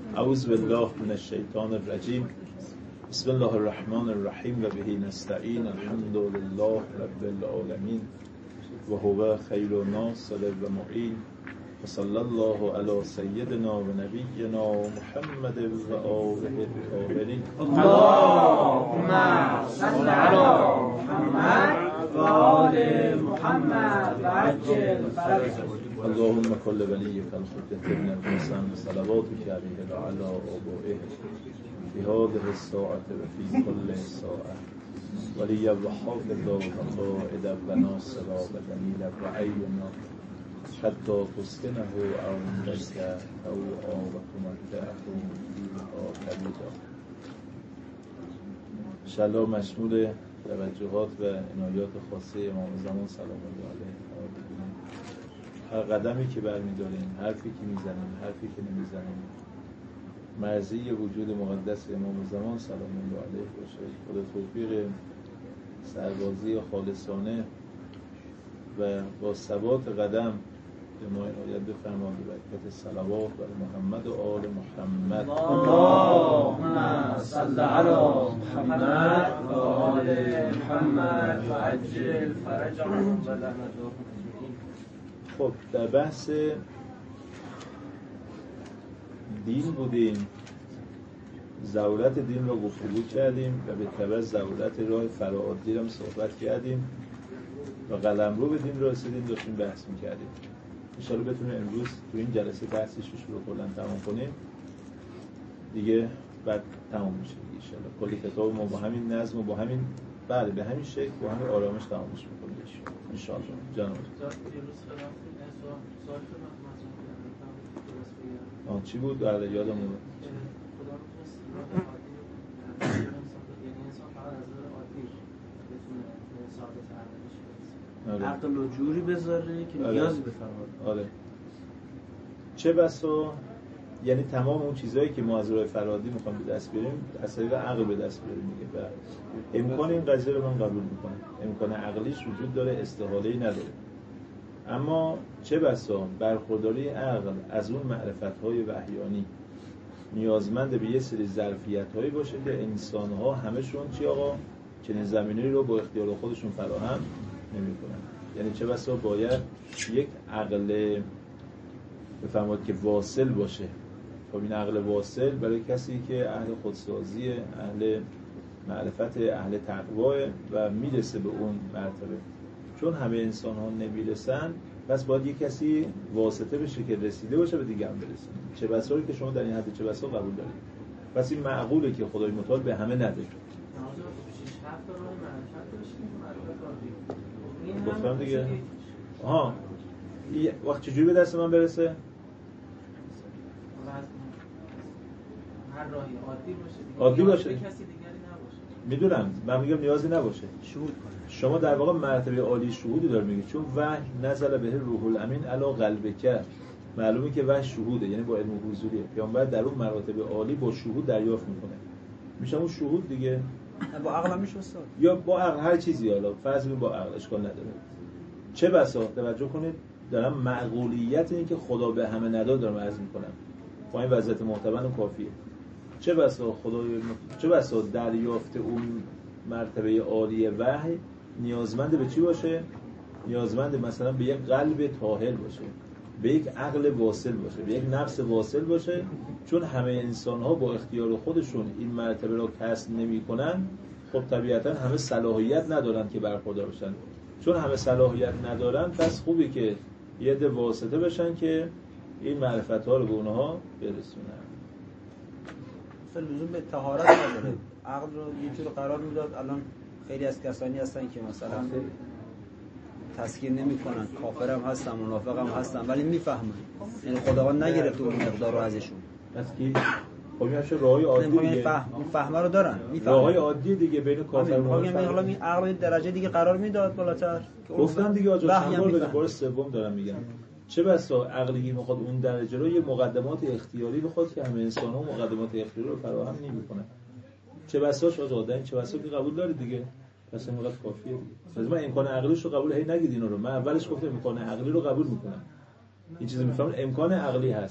اعوذ بالله من الشیطان الرجیم. بسم الله الرحمن الرحیم و به نستعین. الحمد لله رب العالمین و هو خیر ناصر و معین و صلی الله علی سیدنا و نبینا محمد و آله الطاهرین. اللهم صل علی محمد و آل محمد و عجل فرجه. اللهم كل وليك الحجة ابن الحسن صلواتك عليه وعلى آبائه في هذه الساعة وفي كل ساعة وليا وحافظا وقائدا وناصرا ودليلا وعينا حتى تسكنه عندك أو وتمتعه فيها كبيرا. انشاءالله مشمول توجهات و عنایات خاصه امام زمان سلام الله علیه هر قدمی که برمی‌داریم، حرفی که میزنیم، حرفی که نمیزنیم، مرضی وجود مقدس امام زمان سلام الله علیه باشه. خدا توفیق سربازی خالصانه و با ثبات قدم به ما عنایت بفرما به برکت صلوات بر محمد و آل محمد. اللهم صل علی محمد و آل محمد و عجل فرجهم و لعنتهم. خب در بحث دین بودیم، ضرورت دین را گفتگو کردیم و به تبع ضرورت راه فراعادی را صحبت کردیم و قلمرو به دین را رسیدیم، داشتیم بحث می‌کردیم. انشاءالله بتونیم امروز تو این جلسه بحثش رو کلاً تمام کنیم دیگه، بعد تمام میشه دیگه انشاءالله. کل کتاب ما با همین نظم و با همین بله به همین شکل با همین آرامش تمامش می‌کنیم انشاءالله. جناب چی بود؟ بله یادم اومد. عقل و جوری بذاره که نیازی به فراد. آره. چه بسا یعنی تمام اون چیزایی که ما از راه فرادی میخوایم به دست بیاریم از طریق عقل به دست بیاریم دیگه. و امکان این قضیه رو من قبول میکنم، امکان عقلیش وجود داره، استحاله‌ای نداره. اما چه بسا برخورداری عقل از اون معرفت‌های وحیانی نیازمند به یه سری ظرفیت‌هایی باشه که انسان‌ها همشون چی آقا چنین زمینه‌ای رو با اختیار خودشون فراهم نمی‌کنن. یعنی چه بسا باید یک عقل بفرمایید که واصل باشه. خب این عقل واصل برای کسی که اهل خودسازی، اهل معرفت، اهل تقوا و میرسه به اون مرتبه. چون همه انسان ها نمیرسن، پس باید یک کسی واسطه بشه که رسیده باشه به دیگران برسه. چه بسایی که شما در این حد چه بسا قبول دارید. پس این معقوله که خدای متعال به همه نده. گفتم دیگه. آها وقت چجوری به دست من برسه؟ هر راهی عادی باشه. کسی دیگری نباشه. میدونم، من میگم نیازی نباشه. شهود کنه. شما در واقع مرتبه عالی شهودی داره میگید، چون وحی نزل به روح الامین علی قلبک. معلومه که وحی شهوده، یعنی با علم حضوریه. پیامبر در اون مراتب عالی با شهود دریافت میکنه. میشه اون شهود دیگه. با عقل میشه استاد. یا با عقل، هر چیزی، حالا فرض کنید با عقل اشکال نداره. چه بسا توجه کنید دارم معقولیت این که خدا به همه نداد دارم عرض میکنم. با این وضعیت معتبر و کافیه. چه بسا دریافت اون مرتبه عالی وحی نیازمند به چی باشه؟ نیازمند مثلا به یک قلب طاهر باشه، به یک عقل واصل باشه، به یک نفس واصل باشه. چون همه انسان ها با اختیار خودشون این مرتبه را کسب نمی کنن، خب طبیعتا همه صلاحیت ندارن که برخوردار بشن. چون همه صلاحیت ندارن، پس خوبه که یه عده واسطه بشن که این معرفت ها رو به اونها برسونن. لزوم به طهارت نداره. عقل رو یه جور قرار میداد. الان خیلی از کسانی هستن که مثلا تسکین نمیکنن، کافر هم هستن، منافق هم هستن، ولی میفهمن. یعنی خداوند نگرفته اون مقدار رو ازشون. پس کی خب میشه راهی عادی دیگه فهمه رو دارن، میفهمن. راهی عادی دیگه بین کافر و منافق. حالا این عقل درجه دیگه قرار میداد بالاتر. گفتم دیگه آجا چند بار به بار سوم دارم میگم. چه بسا عقلی میخواد اون درجه رو یه مقدمات اختیاری بخواد که همه انسان‌ها مقدمات اختیاری رو فراهم نمی‌کنن. چه بساش آزادن، چه بسا که قبول داره دیگه. پس اینقدر کافیه دیگه. لازم امکان عقلیش رو قبول هی نگید اینا رو. من اولش گفتم امکان عقلی رو قبول میکنم. این چیزو میفهمم امکان عقلی هست.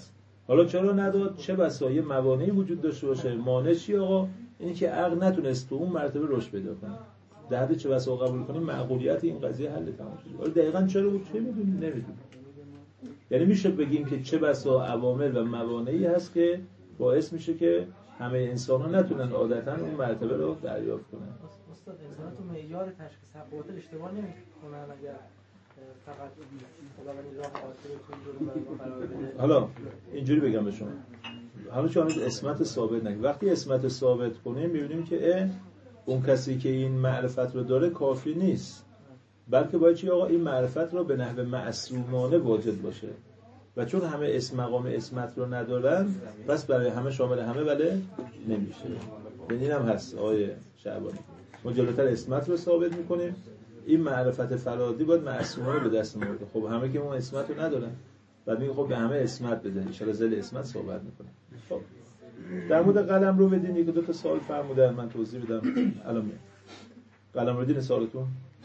حالا چرا نداد؟ چه بسا یه موانعی وجود داشته باشه. مانع چی آقا؟ این که عقل نتونست تو اون مرتبه رشد پیدا کنه. در حد چه بسا قبول کنیم معقولیت این قضیه حل تمام شد. ولی دقیقاً چرا بود چه میدونیم؟ نمیدونیم. یعنی میشه بگیم که چه بسا عوامل و موانعی هست که باعث میشه که همه انسان‌ها نتونن عادتاً اون مرتبه رو دریافت کنن. استاد انسان تو معیار تشخیص حقیقت اشتباه نمی‌کنن اگر فقط خداوند راه قاطع رو بده. حالا اینجوری بگم به شما، حالا چون اسمت ثابت نگه، وقتی اسمت ثابت کنیم می‌بینیم که اون کسی که این معرفت رو داره کافی نیست، بلکه باید چی آقا این معرفت رو به نحو معصومانه واجد باشه و چون همه اسم مقام اسمت رو ندارن پس برای همه شامل همه بله نمیشه. این هم هست آقای شعبانی، ما جلوتر اسمت رو ثابت میکنیم، این معرفت فرادی باید معصومانه به دست مورد. خب همه که اون اسمت رو ندارن بعد میگه خب به همه اسمت بده، ان شاء الله زل اسمت صحبت میکنه. خب در مورد قلم رو بدین یک دو تا سوال فرمودن من توضیح بدم. الان میاد قلم رو دین سوالتون.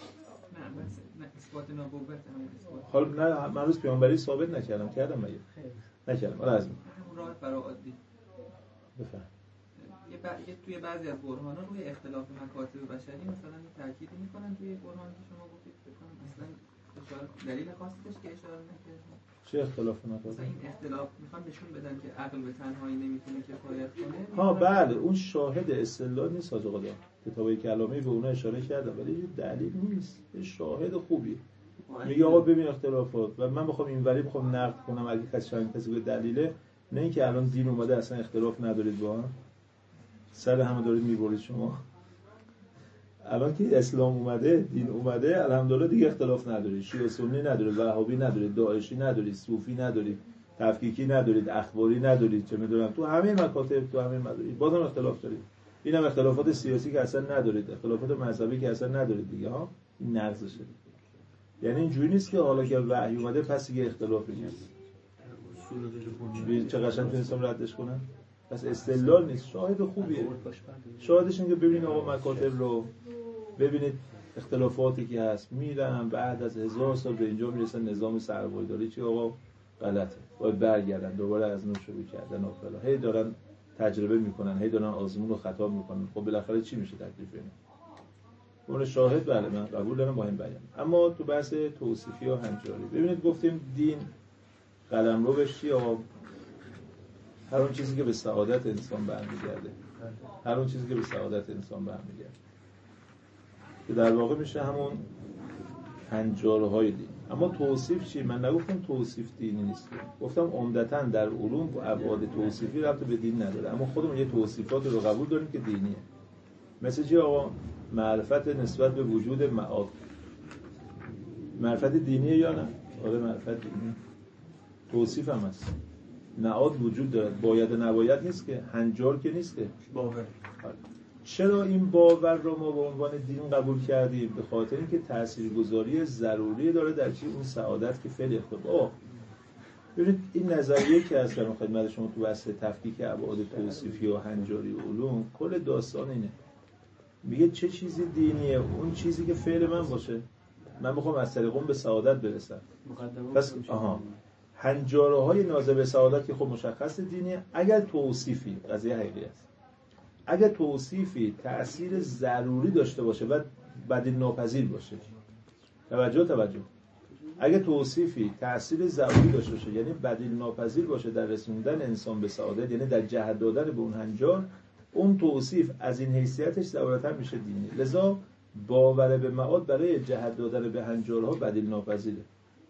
نه اثبات نبوت حالا نه من روز پیامبری ثابت کردم مگه نکردم. حالا از همون راه برای عادی بفهم یه توی بعضی از برهان‌ها روی اختلاف مکاتب بشری مثلا تاکید می‌کنن توی برهانی که شما گفتید بکنم اصلا اشاره دلیل خاصی داشت که اشاره نکردن. چه اختلاف مکاتب؟ این اختلاف می‌خوان نشون بدن که عقل به تنهایی نمیتونه کفایت کنه. ها بله اون شاهد استدلال نیست حاج آقا. کتابای کلامی به اون اشاره کردم ولی این دلیل نیست، این شاهد خوبیه. میگه آقا ببین اختلافات و من بخوام اینوری بخوام نقد کنم اگه کسی به دلیله، نه اینکه الان دین اومده اصلا اختلاف ندارید با هم سر همه دارید میبرید شما. الان که اسلام اومده دین اومده الحمدلله دیگه اختلاف ندارید، شیعه سنی ندارید، وهابی ندارید، داعشی ندارید، صوفی ندارید، تفکیکی ندارید، اخباری ندارید، چه میدونم تو همه مکاتب تو همه مدارید بازم اختلاف دارید. اینم اختلافات سیاسی که اصلا ندارید، اختلافات مذهبی که اصلا ندارید دیگه ها. این نقضشه. یعنی اینجوری نیست که حالا که وحی اومده پس دیگه اختلافی نیست. چه قشنگ تونستم ردش کنم. پس استدلال نیست، شاهد خوبیه. شاهدش اینه که ببینید آقا مکاتب رو ببینید اختلافاتی که هست میرن بعد از 1000 سال به اینجا میرسن نظام سرمایه‌داری چی آقا غلطه، باید برگردن دوباره از نو شروع کردن و فلان. هی دارن تجربه میکنن، هی دارن آزمون رو خطا میکنن. خب بالاخره چی میشه تکلیف اینا؟ اون شاهد بله من قبول دارم با این بیان. اما تو بحث توصیفی و هنجاری ببینید گفتیم دین قلمرو بهش چی آقا هر اون چیزی که به سعادت انسان برمیگرده، هر اون چیزی که به سعادت انسان برمیگرده که در واقع میشه همون هنجارهای دین. اما توصیف چی؟ من نگفتم توصیف دینی نیست، گفتم عمدتاً در علوم و ابعاد توصیفی ربط به دین نداره، اما خودمون یه توصیفات رو قبول داریم که دینیه. مثل چی آقا؟ معرفت نسبت به وجود معاد. معرفت دینیه یا نه؟ آره معرفت دینیه. توصیف هم هست. معاد وجود داره، باید و نباید نیست که، هنجار که نیست که، باور. چرا این باور رو ما به عنوان دین قبول کردیم؟ به خاطر اینکه تاثیرگذاری ضروری داره در چی اون سعادت که فعل اختلاف. ببینید این نظریه که از خدمت شما تو بحث تفکیک ابعاد توصیفی و هنجاری علوم کل داستان اینه. میگه چه چیزی دینیه؟ اون چیزی که فعل من باشه، من بخوام از طریق اون به سعادت برسم. پس هنجاره های ناظر به سعادت که خب مشخص دینیه. اگر توصیفی قضیه حقیقی است، اگر توصیفی تأثیر ضروری داشته باشه و بدیل ناپذیر باشه، توجه اگر توصیفی تأثیر ضروری داشته باشه یعنی بدیل ناپذیر باشه در رسوندن انسان به سعادت، یعنی در جهت دادن به اون هنجار، اون توصیف از این حیثیتش ضرورتا میشه دینی. لذا باور به معاد برای جهت دادن به هنجارها بدیل ناپذیره،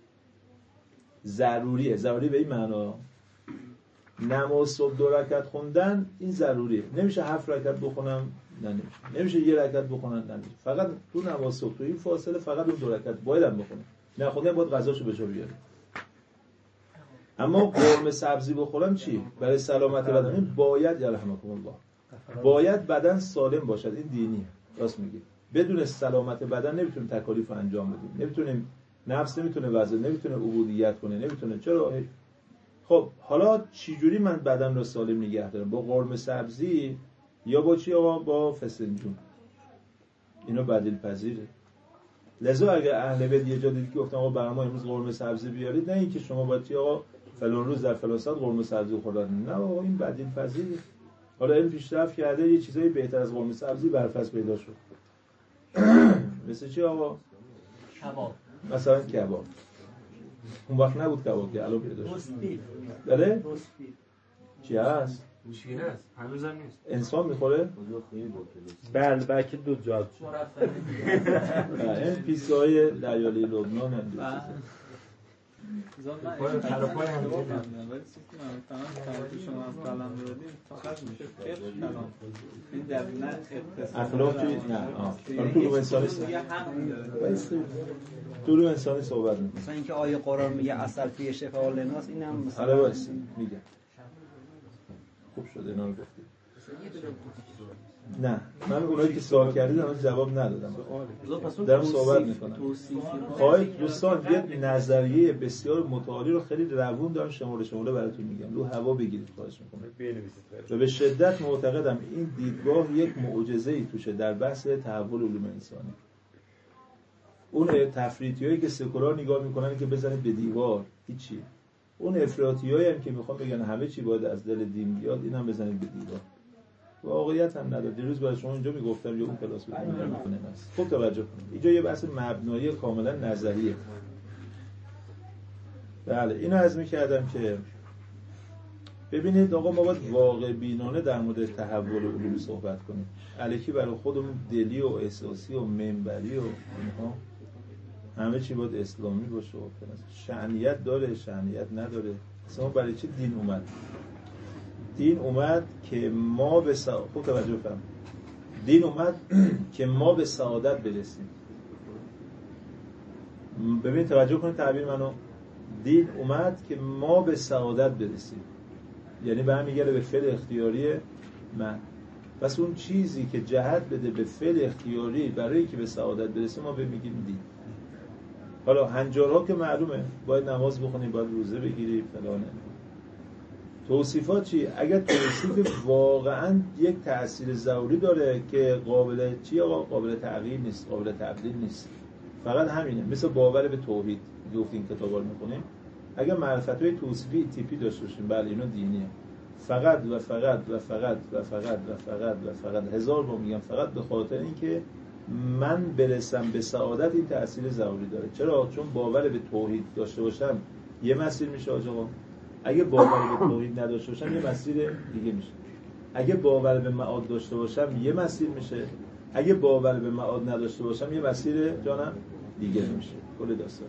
ضروریه. ضروری به این معنا نماز صبح 2 رکعت خوندن این ضروریه. نمیشه 7 رکعت بخونم، نه نمیشه 1 رکعت بخونن، نه نمیشه. فقط تو نماز صبح تو این فاصله فقط اون 2 رکعت بایدم بخونم، نه خودم باید غذاشو به جا بیارم. اما قرمه سبزی بخورم چی؟ برای سلامت بدن باید یرحمکم الله باید بدن سالم باشد. این دینیه. راست میگی. بدون سلامت بدن نمیتونیم تکالیف انجام بدیم، نمیتونیم، نفس نمیتونه وزن، نمیتونه عبودیت کنه، نمیتونه. چرا؟ خب حالا چجوری من بدن رو سالم نگه دارم؟ با قرمه سبزی یا با چی آقا؟ با فسنجون. اینا بدیل پذیره. لذا اگه اهل بیت یه جا دیدی که گفتم آقا برای ما امروز قرمه سبزی بیارید، نه اینکه شما باید چی آقا فلان روز در فلان ساعت قرمه سبزی خوردن. نه آقا این بدیل پذیره. حالا علم پیشرفت کرده یه چیزایی بهتر از قرمه سبزی برفس پیدا شد. مثل چی آقا؟ کباب. مثلا کباب. اون وقت نبود کباب که الان پیدا شد. روسبیف. بله؟ روسبیف. چی هست؟ گوشینه است. هنوزم نیست. انسان میخوره؟ بله بلکه دو جاد. این پیسای دریالی لبنان هم پای طرفای هم ولی چیزی من شما از کلام بردیم فقط میشه فقه کلام این در نه اخلاق توی نه تو انسانی تو انسانی صحبت می‌کنه. مثلا اینکه آیه قرآن میگه اصل فی شفاء للناس اینم مثلا آره واسه میگه خوب شد اینا رو گفتی. نه من اونایی که سوال کردید الان جواب ندادم. دارم صحبت میکنم. خواهید دوستان یه نظریه بسیار متعالی رو خیلی روون دارم شماره براتون میگم. رو هوا بگیرید خواهش میکنم. و به شدت معتقدم این دیدگاه یک معجزه‌ای توشه در بحث تحول علوم انسانی. اون تفریطیایی که سکولار نگاه میکنن که بزنید به دیوار هیچی. اون افراطیایی هم که میخوان بگن همه چی باید از دل دین بیاد اینم بزنید به دیوار. واقعیت هم نداره. دیروز برای شما اینجا میگفتم یا اون کلاس بود میگم است. خوب توجه کنید. اینجا یه بحث مبنایی کاملا نظریه. بله اینو عرض می‌کردم که ببینید آقا ما باید واقع بینانه در مورد تحول علوم صحبت کنیم. الکی برای خودمون دلی و احساسی و منبری و اینها همه چی باید اسلامی باشه و شأنیت داره شأنیت نداره. اصلا برای چی دین اومد؟ دین اومد که ما به خوب توجه کنیم. دین اومد که ما به سعادت برسیم. ببین توجه کنید تعبیر منو. دین اومد که ما به سعادت برسیم. یعنی برمیگرده به فعل اختیاری من. پس اون چیزی که جهت بده به فعل اختیاری برای که به سعادت برسیم ما میگیم دین. حالا هنجارها که معلومه باید نماز بخونیم باید روزه بگیریم فلانه. توصیفات چی؟ اگر توصیف واقعا یک تأثیر ضروری داره که قابل تغییر نیست، قابل تبدیل نیست. فقط همینه. مثل باور به توحید گفتیم کتابا رو می‌خونیم. اگر معرفت‌های توصیفی تیپی داشته باشیم بله اینا دینیه. فقط و فقط و فقط و فقط و فقط و فقط هزار بار میگم فقط به خاطر اینکه من برسم به سعادت این تأثیر ضروری داره. چرا؟ چون باور به توحید داشته باشم یه مسیر میشه آقا. اگه باور به توحید نداشته باشم یه مسیر دیگه میشه. اگه باور به معاد داشته باشم یه مسیر میشه. اگه باور به معاد نداشته باشم یه مسیر جانم دیگه میشه. کل داستان.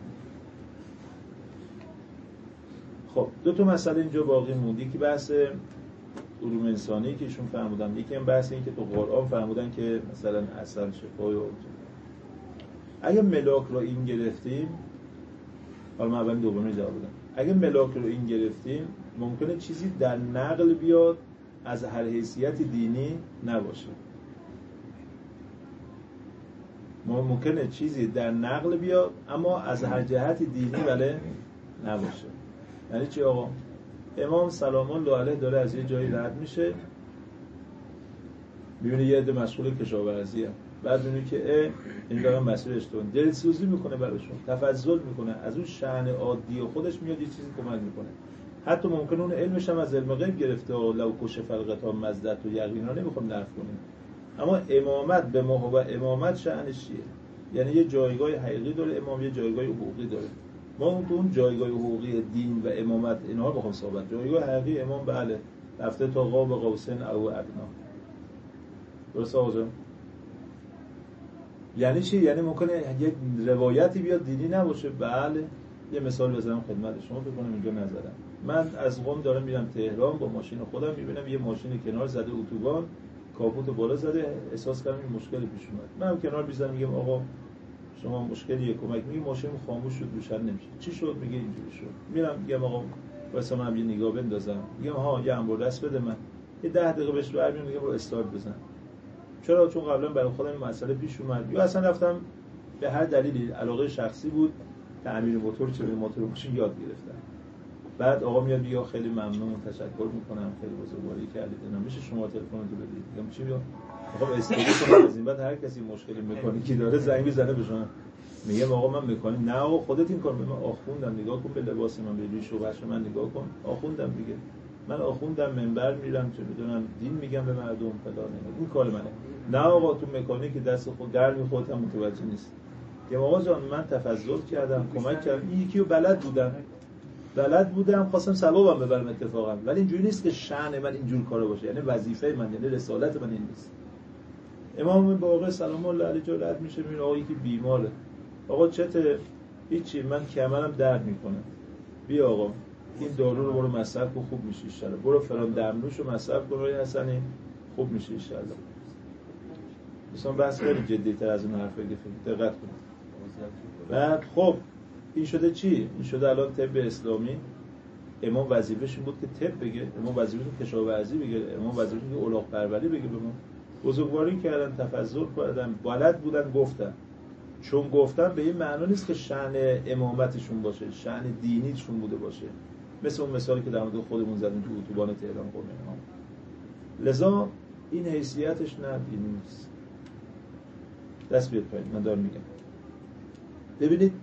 خب دو تا مسئله اینجا باقی موند. یکی بحث علوم انسانی که ایشون فرمودن، یکی هم بحث این که تو قرآن فرمودن که مثلا اصل شفای و اگه ملاک رو این گرفتیم، حالا من اول دومی جواب بدم. اگه ملاک رو این گرفتیم ممکنه چیزی در نقل بیاد از هر حیثیت دینی نباشه. ممکنه چیزی در نقل بیاد اما از هر جهت دینی ولی نباشه. یعنی چی آقا؟ امام سلام الله علیه داره از یه جایی رد میشه میبینه یه عده مشغول کشاورزی هم. بعد میبینه که این دارن مسیر اشتباه دلسوزی میکنه براشون، تفضل میکنه، از اون شأن عادی خودش میاد یه چیزی کمک میکنه. حتی ممکنه اون علمش هم از علم غیب گرفته و لو کشف الغطا مزدت و یقینا نمیخوام نرف کنیم. اما امامت به ما و امامت شأنش چیه؟ یعنی یه جایگاه حقیقی داره امام، یه جایگاه حقوقی داره. ما تو اون جایگاه حقوقی دین و امامت اینها رو بخوام صحبت. جایگاه حقیقی امام بله رفته تا قاب قوسین او ادنا. درست آقا؟ یعنی چی؟ یعنی ممکنه یک روایتی بیاد دینی نباشه. بله یه مثال بزنم خدمت شما فکر کنم اینجا نظرم. من از قم دارم میرم تهران با ماشین خودم میبینم یه ماشین کنار زده اتوبان کاپوت بالا زده، احساس کردم این مشکلی پیش اومد. منم کنار میذارم میگم آقا شما مشکلیه کمک. میگه ماشین خاموش شد روشن نمیشه. چی شد؟ میگه اینجوری شد. میرم میگم آقا واسه من یه نگاه بندازم. میگم ها یه انبار دست بده من. یه 10 دقیقه بهش برمیام میگم برو استارت بزن. چرا؟ چون قبلا برای خودم این مسئله پیش اومد. یا اصلا رفتم به هر دلیلی علاقه شخصی بود تعمیر موتور چه به موتور ماشین یاد گرفتم. بعد آقا میاد میگه خیلی ممنون تشکر میکنم خیلی بزرگواری کردید. اینا میشه شما تلفنتو بدید. میگم چی میگم؟ خب استفاده کنید از این. بعد هر کسی مشکلی مکانیکی داره زنگ بزنه به شما. میگم آقا من مکانیک، نه آقا خودت این کار، من آخوندم، نگاه کن به لباس من، به ریش و قش من نگاه کن، آخوندم دیگه، من آخوندم، منبر میرم، چه میدونم دین میگم به مردم فلان، این کار منه. نه آقا تو مکانیک دست خود گرمی خودت هم متوجه نیست. میگم آقا جان من تفضل کردم، کمک کردم، این یکی رو بلد بودم خواستم ثوابم ببرم اتفاقا، ولی اینجوری نیست که شأن من اینجور کارا باشه، یعنی وظیفه من، یعنی رسالت من این نیست. امام باقر سلام الله علیه جلوت میشه، میبینه آقا یکی بیماره، آقا چته؟ هیچی، من کمرم درد میکنه، بیا آقا این دارو رو برو مصرف کن خوب میشه ان شاء الله، برو فلان دمنوش رو مصرف کن روی حسنی خوب میشه ان شاء الله. مثلا بحث خیلی جدی‌تر از این حرفه که دقت کنید. بعد خب این شده چی؟ این شده الان طب اسلامی. امام وظیفه‌ش این بود که طب بگه، امام وظیفه‌ش کشاورزی بگه، امام وظیفه‌ش که الاغ پروری بگه. به ما بزرگواری کردن، تفضل کردن، بلد بودن، گفتن. چون گفتن به این معنا نیست که شأن امامتشون باشه، شأن دینیشون بوده باشه، مثل اون مثالی که در مورد خودمون زدیم تو اتوبان تهران قم امام. لذا این حیثیتش نه دینی نیست. دست بیاد پایین، من دارم میگم. ببینید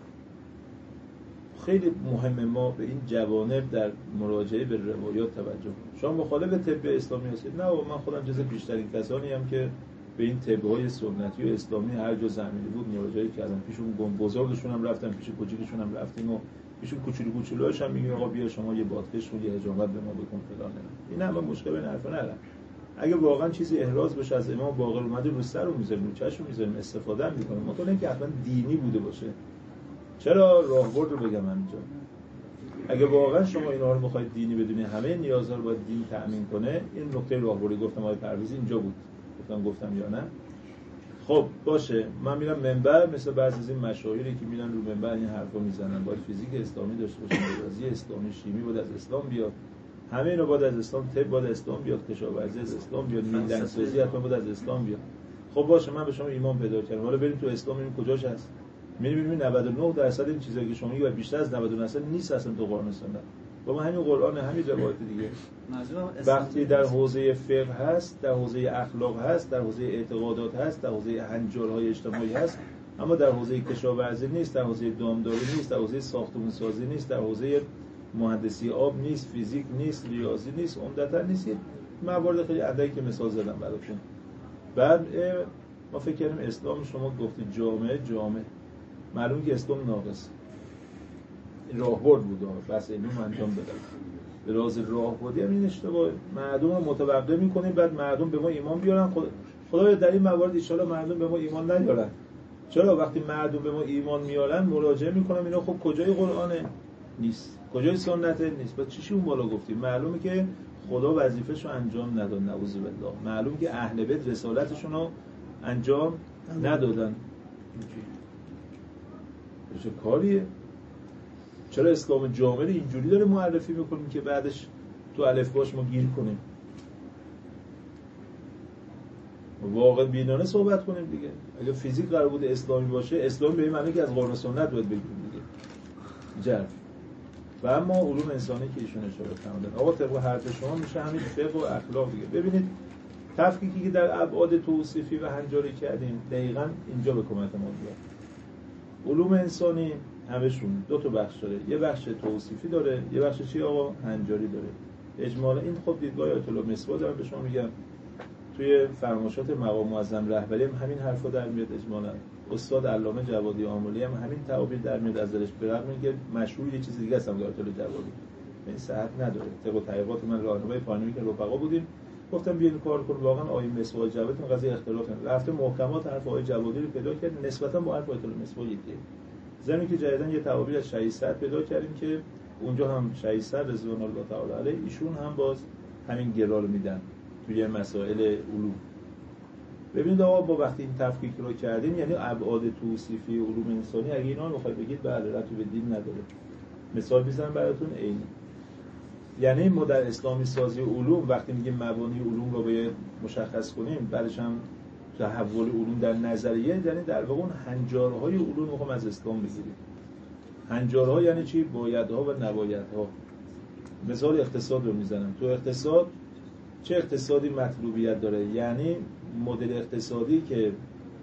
خیلی مهمه ما به این جوانب در مراجعه به روایات توجه کنیم. شما مخالف طب اسلامی هستید؟ نه، من خودم جز بیشترین کسانی ام که به این طب‌های سنتی و اسلامی هر جا زمینی بود مراجعه کردم. پیشون بزرگشون هم رفتم، پیش کوچیکشون هم رفتیم و پیشون کوچولوهاش هم میگیم آقا بیا شما یه بادکش و یه حجامت به ما بکن فلان. این هم مشکل این حرفا ندارم. اگه واقعا چیزی احراز بشه از امام باقر اومده رو سر رو میذاریم، رو چشم میذاریم، استفاده میکنیم. ما تو اینکه حتما دینی بوده باشه. چرا راهبرد رو بگم اینجا؟ اگه واقعا شما اینا رو میخواید دینی بدونی، همه نیازها رو باید دین تأمین کنه، این نکته راهبردی گفتم آقای پرویزی اینجا بود. گفتم یا نه؟ خب باشه، من میرم منبر، مثل بعضی از این مشاهیری که میرن رو منبر این حرفا میزنن، باید فیزیک اسلامی داشته باشیم، ریاضی اسلامی، شیمی باید از اسلام بیاد، همه اینا باید از اسلام، طب باید از اسلام بیاد، کشاورزی از اسلام بیاد، میدانسازی حتما باید از اسلام بیاد. خب باشه، من به شما ایمان پیدا کردم، حالا بریم تو اسلام ببینیم کجاش هست. می‌بینیم 99% این چیزایی که شما میگید بیشتر از 99% نیست اصلا تو قرآن و سنت. با ما همین قرآن، همین روایت دیگه. وقتی در حوزه فقه هست، در حوزه اخلاق هست، در حوزه اعتقادات هست، در حوزه هنجارهای اجتماعی هست، اما در حوزه کشاورزی نیست، در حوزه دامداری نیست، در حوزه ساختمان‌سازی نیست، در حوزه مهندسی آب نیست، فیزیک نیست، ریاضی نیست، عمدتاً نیست. موارد خیلی اندکی که مثال زدم براتون. بعد ما فکر کردیم اسلام شما گفتید جامعه معلومه که اسلام ناقص. این راهبرد بود، بس علمی انجام دادم. به راز راهبردی هم این اشتباه، مردم رو متوقع می‌کنیم بعد مردم به ما ایمان بیارن. خدایا در این موارد ان شاءالله مردم به ما ایمان نیارن. چرا وقتی مردم به ما ایمان میارن مراجعه میکنم اینا خب کجای قرآنه؟ نیست. کجای سنته؟ نیست. بعد چی اون بالا گفتیم؟ معلومه که خدا وظیفه‌شو انجام نداد، نعوذ بالله. معلومه که اهل بیت رسالتشون رو انجام ندادن. چه کاریه؟ چرا اسلام جامع اینجوری داره معرفی میکنیم که بعدش تو الفباش ما گیر کنیم؟ واقع بینانه صحبت کنیم دیگه. اگه فیزیک قرار بود اسلامی باشه، اسلام به این معنی که از قرآن و سنت باید بگیم دیگه. جرف. و اما علوم انسانی که ایشون اشاره فرمودن، آقا طبق حرف شما میشه همین فقه و اخلاق دیگه. ببینید تفکیکی که در ابعاد توصیفی و هنجاری کردیم دقیقاً اینجا به کمک ما میاد. علوم انسانی همشون دو تا بخش داره، یه بخش توصیفی داره، یه بخش چی آقا؟ هنجاری داره. اجمالا این خب دیدگاه آیت الله مصباح دارم به شما میگم، توی فرمایشات مقام معظم رهبری هم همین حرفا در میاد اجمالا. استاد علامه جوادی آملی هم همین تعابیر در میاد ازش، به رغم اینکه مشهور یه چیز دیگه است هم آیت الله جوادی، این صحت نداره. طبق تحقیقات من راهنمای پانوی که رفقا بودیم گفتم بیاین کار کنیم، واقعا آیه مصباح جوادی قضیه اختلاف نداره، رفته محکمات حرف آیه جوادی رو پیدا کرد نسبتا با حرف آیت الله مصباح یکیه. زمین که جدیدن یه تعابیر از شهید سعد پیدا کردیم که اونجا هم شهید سعد رضوان الله تعالی علیه ایشون هم باز همین گرا رو میدن توی مسائل علوم. ببینید آقا با وقتی این تفکیک رو کردیم، یعنی ابعاد توصیفی علوم انسانی اگه اینا رو بخواید بگید بله ربطی به دین نداره. مثال میزنم براتون عین. یعنی ما در اسلامی سازی علوم وقتی میگیم مبانی علوم رو باید مشخص کنیم، بعدش هم تحول علوم در نظریه، یعنی در واقع اون هنجارهای علوم رو از اسلام بگیریم. هنجارها یعنی چی؟ بایدها و نبایدها. مثال اقتصاد رو میزنم. تو اقتصاد چه اقتصادی مطلوبیت داره؟ یعنی مدل اقتصادی که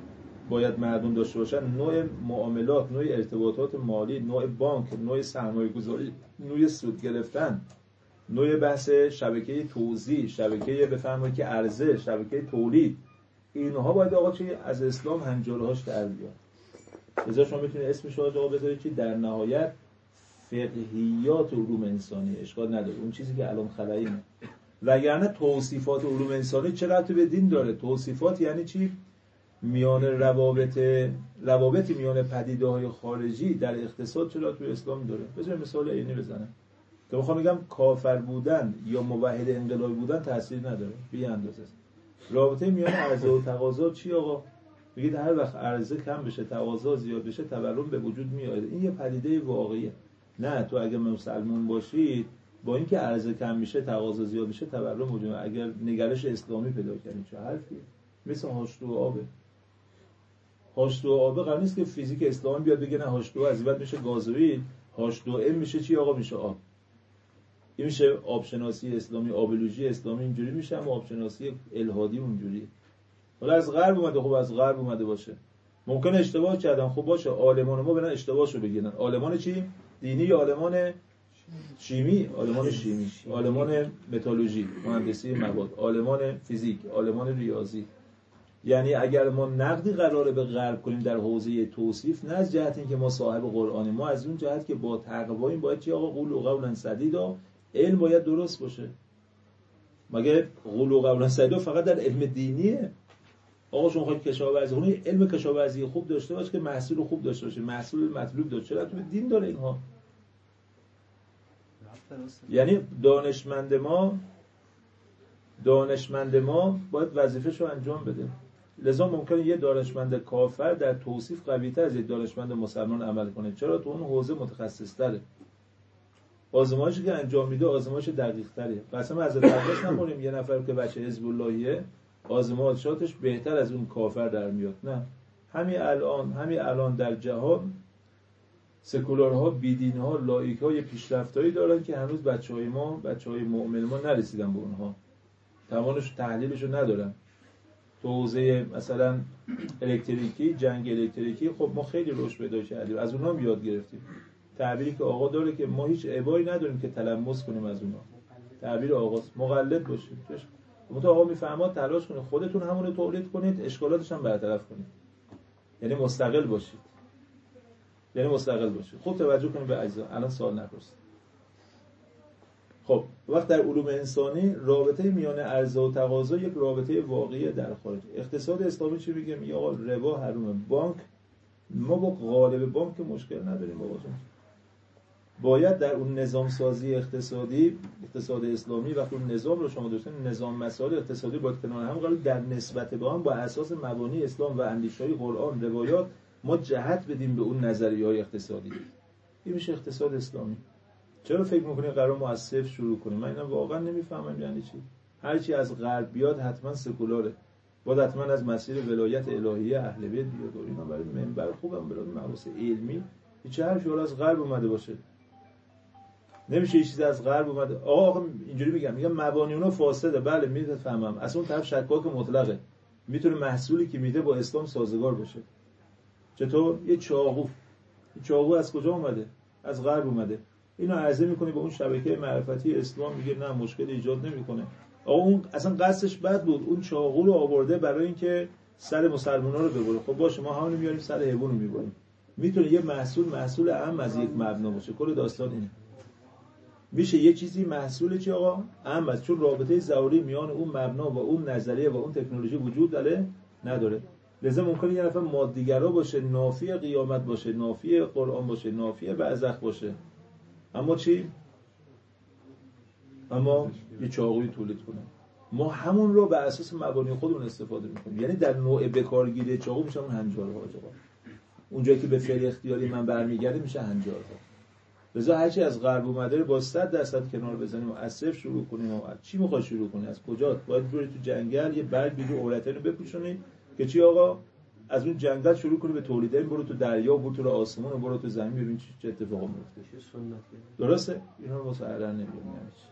باید مردم داشته باشن، نوع معاملات، نوع ارتباطات مالی، نوع بانک، نوع سرمایه‌گذاری، نوع سود گرفتن، نوع بحث شبکه توزیع، شبکه بفرمایید که عرضه، شبکه تولید، اینها باید آقا چی از اسلام هنجارهاش در بیاد. لذا شما میتونید اسمش رو آقا بذارید که در نهایت فقهیات علوم انسانی، اشکال نداره اون چیزی که الان خلایینه. وگرنه توصیفات علوم انسانی چه ربطی به دین داره؟ توصیفات یعنی چی؟ میان روابطی میان پدیده‌های خارجی در اقتصاد چرا توی اسلام داره؟ بذار مثال عینی بزنم. تو میخوام بگم کافر بودن یا موحد انقلابی بودن تاثیر نداره، بی اندازه است. رابطه میان عرضه و تقاضا چی آقا؟ میگید هر وقت عرضه کم بشه تقاضا زیاد بشه تورم به وجود میاد. این یه پدیده واقعیه. نه تو اگه مسلمان باشید با اینکه عرضه کم میشه تقاضا زیاد میشه تورم وجود میاد. اگر نگرش اسلامی پیدا کنید چه حرفی؟ مثل H2O آبه. H2O آبه قرار نیست که فیزیک اسلامی بیاد بگه نه H2O از این بعد میشه گازوئیل، H2M میشه چی آقا؟ میشه آب. این میشه آبشناسی اسلامی، آبولوژی اسلامی اینجوری میشه، اما آبشناسی الهادی اونجوری. حالا از غرب اومده، خب از غرب اومده باشه. ممکنه اشتباه کردن، خب باشه عالمان ما برن اشتباهشو بگیرن. عالمان چی؟ دینی یا عالمان شیمی؟ عالمان شیمی، عالمان متالورژی، مهندسی مواد، عالمان فیزیک، عالمان ریاضی. یعنی اگر ما نقدی قراره به غرب کنیم در حوزه توصیف، نه از جهت اینکه ما صاحب قرآنیم، ما از اون جهت که با تقواییم باید چی آقا؟ قول و قولا سدیدا، علم باید درست باشه. مگه قول و قولا سدیدا فقط در علم دینیه؟ آقا شما خواهید کشاورزی کنید، علم کشاورزی خوب داشته باشه که محصول خوب داشته باشه، محصول مطلوب داشته. چرا تو دین داره اینها؟ یعنی دانشمند ما باید وظیفه‌شو انجام بده. لذا ممکنه یه دانشمند کافر در توصیف قوی‌تر از یک دانشمند مسلمان عمل کنه. چرا؟ تو اون حوزه متخصص‌تره. آزمایشی که انجام میده آزمایش دقیق‌تره. قسم از عباس نخوریم یه نفر که بچه حزب اللهیه آزمایشاتش بهتر از اون کافر در میاد. نه، همین الان در جهان سکولارها، بیدینها، لایک‌ها یه پیشرفتایی دارن که هنوز بچه‌های مؤمن ما نرسیدن به اونها. تمامش تحلیلشو ندارن. تو حوزه مثلا الکتریکی، جنگ الکتریکی، خب ما خیلی رشد پیدا کردیم، از اونها یاد گرفتیم. تعبیری که آقا داره که ما هیچ ابایی نداریم که تلمس کنیم از اونها. تعبیر آقاست، مقلد باشید. تو آقا میفهماد تلاش کنید خودتون همون رو تولید کنید، اشکالاتش هم برطرف کنید. یعنی مستقل باشید. خوب توجه کنید به اجزا. الان سوال نپرسید. خب وقت در علوم انسانی رابطه میان عرضه و تقاضا یک رابطه واقعی در خارج. اقتصاد اسلامی چی میگه؟ میگه آقا ربا حرومه. بانک، ما با قالب بانک مشکل نداریم بابا جان. باید در اون نظام سازی اقتصاد اسلامی وقتی اون نظام رو شما داشتین، نظام مسائل اقتصادی باید کنار هم قرار در نسبت به هم با اساس مبانی اسلام و اندیشه‌های قرآن روایات ما جهت بدیم به اون نظریه‌های اقتصادی. این میشه اقتصاد اسلامی. چرا فکر می‌کنید قرار ما از صفر شروع کنیم؟ من اینا واقعا نمی‌فهمم یعنی چی. هر چی از غرب بیاد حتما سکولاره. باید حتما از مسیر ولایت الهیه اهل بیت بیاد. اینا برای منبر خوبم، برای مباحث علمی هیچ حرفی از غرب اومده باشه. نمیشه یه چیزی از غرب اومده. آقا اینجوری میگم مبانی اونا فاسده. بله میفهمم. اصلا اون طرف شکاک مطلقه. میتونه محصولی که میده با اسلام سازگار باشه. چطور؟ یه چاقو از کجا اومده؟ از غرب اومده. اینو عرضه میکنی به اون شبکه معرفتی اسلام، میگه نه مشکل ایجاد نمیکنه. آقا اون اصلا قصدش بد بود. اون چاقو رو آورده برای اینکه سر مسلمان‌ها رو ببره. خب باشه ما همون میاریم سر حیوان رو میبریم. میتونه یه محصول اهم از یک مبنا باشه. کل داستان اینه. میشه یه چیزی محصول چی آقا؟ اهم است، چون رابطه ضروری میان اون مبنا و اون نظریه و اون تکنولوژی وجود داره نداره. لذا ممکنه یه نفر مادیگرا باشه، نافی قیامت باشه، نافی قرآن باشه، نافی برزخ باشه، اما چی؟ اما یه چاقوی تولید کنه. ما همون رو به اساس مبانی خودمون استفاده میکنیم. یعنی در نوع بکارگیری چاقو میشه اون هنجارها آقا. اونجایی که به فعل اختیاری من برمیگرده میشه هنجارها. لذا هرچی از غرب اومده رو با 100% کنار بزنیم و از صفر شروع کنیم. و چی میخواد شروع کنی؟ از کجا؟ باید بری تو جنگل یه برگ بگی عورتینو بپوشونی که چی آقا؟ از اون جنگل شروع کنی به تولید. برو تو دریا، برو تو آسمون، برو تو زمین، ببین چه اتفاقی میفته. درسته؟ اینا رو واسه علن نمیگم یعنی چی.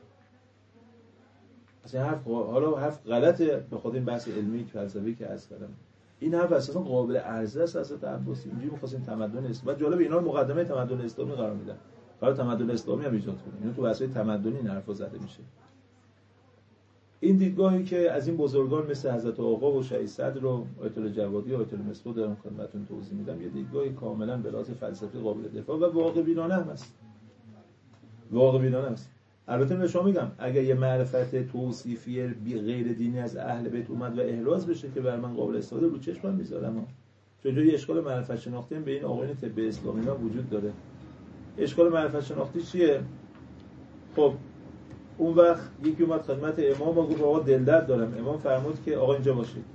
اصلا حرف غلطه به خاطر این بحث علمی فلسفی که از کردم. این حرف اساسا قابل عرضه است اصلا عباسی اینجوری می‌خواستیم تمدن اسلامی. جالب اینا رو مقدمه تمدن اسلامی قرار میدن. قرار تمدن اسلامی هم ایجاد کنه. اینو تو بحث‌های تمدنی این حرفا زده میشه. این دیدگاهی که از این بزرگان مثل حضرت آقا و شهید صدر و آیت الله جوادی و آیت الله مصباح دارم خدمتتون توضیح میدم، یه دیدگاهی کاملا به لحاظ فلسفی قابل دفاع و واقع بینانه هم است. واقع بینانه است. البته به شما میگم اگر یه معرفت توصیفی غیر دینی از اهل بیت اومد و احراز بشه که بر من قابل استفاده رو چشمم میذارم. چون یه اشکال معرفت شناختی به این آقایون طب اسلامی ها وجود داره. اشکال معرفت شناختی چیه؟ خب اون وقت یکی اومد خدمت امام و گفت آقا دلدرد دارم. امام فرمود که آقا اینجا باشید.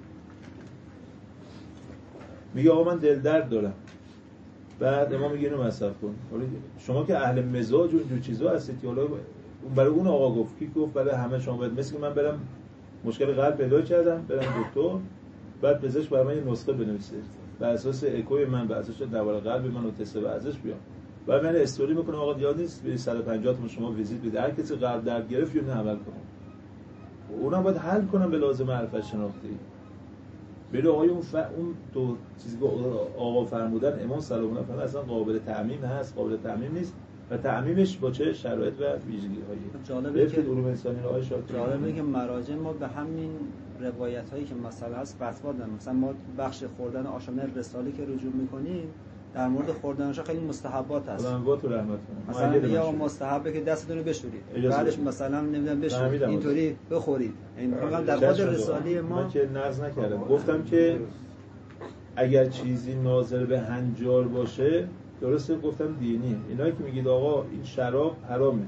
میگه آقا من دلدرد دارم. بعد امام میگه اینو مصرف کن. شما که اهل مزاج و اینجور چیزا هستید، حالا اون برای اون آقا گفت، کی گفت برای همه شما باید، مثل که من برم مشکل قلب پیدا کردم برم دکتر، بعد پزشک برای من یه نسخه بنویسه بر اساس اکوی من، بر اساس دوال قلب من و تست ورزش بیام، بعد من استوری میکنه آقا یاد نیست برید 150 تا شما ویزیت بدید، هر کسی قلب درد گرفت یا نه عمل کنه. اونا باید حل کنن به لازم معرفت شناختی. بله آقای اون تو چیزی که آقا فرمودن امام سلام الله فرمودن اصلا قابل تعمیم هست، قابل تعمیم نیست و تعمیمش با چه شرایط و ویژگی‌هایی. جالبه که علوم انسانی آقای شاطر جالبه که مراجع ما به همین روایت‌هایی که مثلا هست فتوا دادن. مثلا ما بخش خوردن آشامیدن رساله که رجوع می‌کنیم در مورد خوردنش خیلی مستحبات هست. خدا تو رحمت کنه. مثلا یا مستحبه که دستتون رو بشورید، بعدش مثلا نمیدونم بشورید اینطوری بخورید. یعنی میگم در خود رساله ما من که نقض نکردم، گفتم که اگر چیزی ناظر به هنجار باشه درسته، گفتم دینی. اینایی که میگید آقا این شراب حرامه،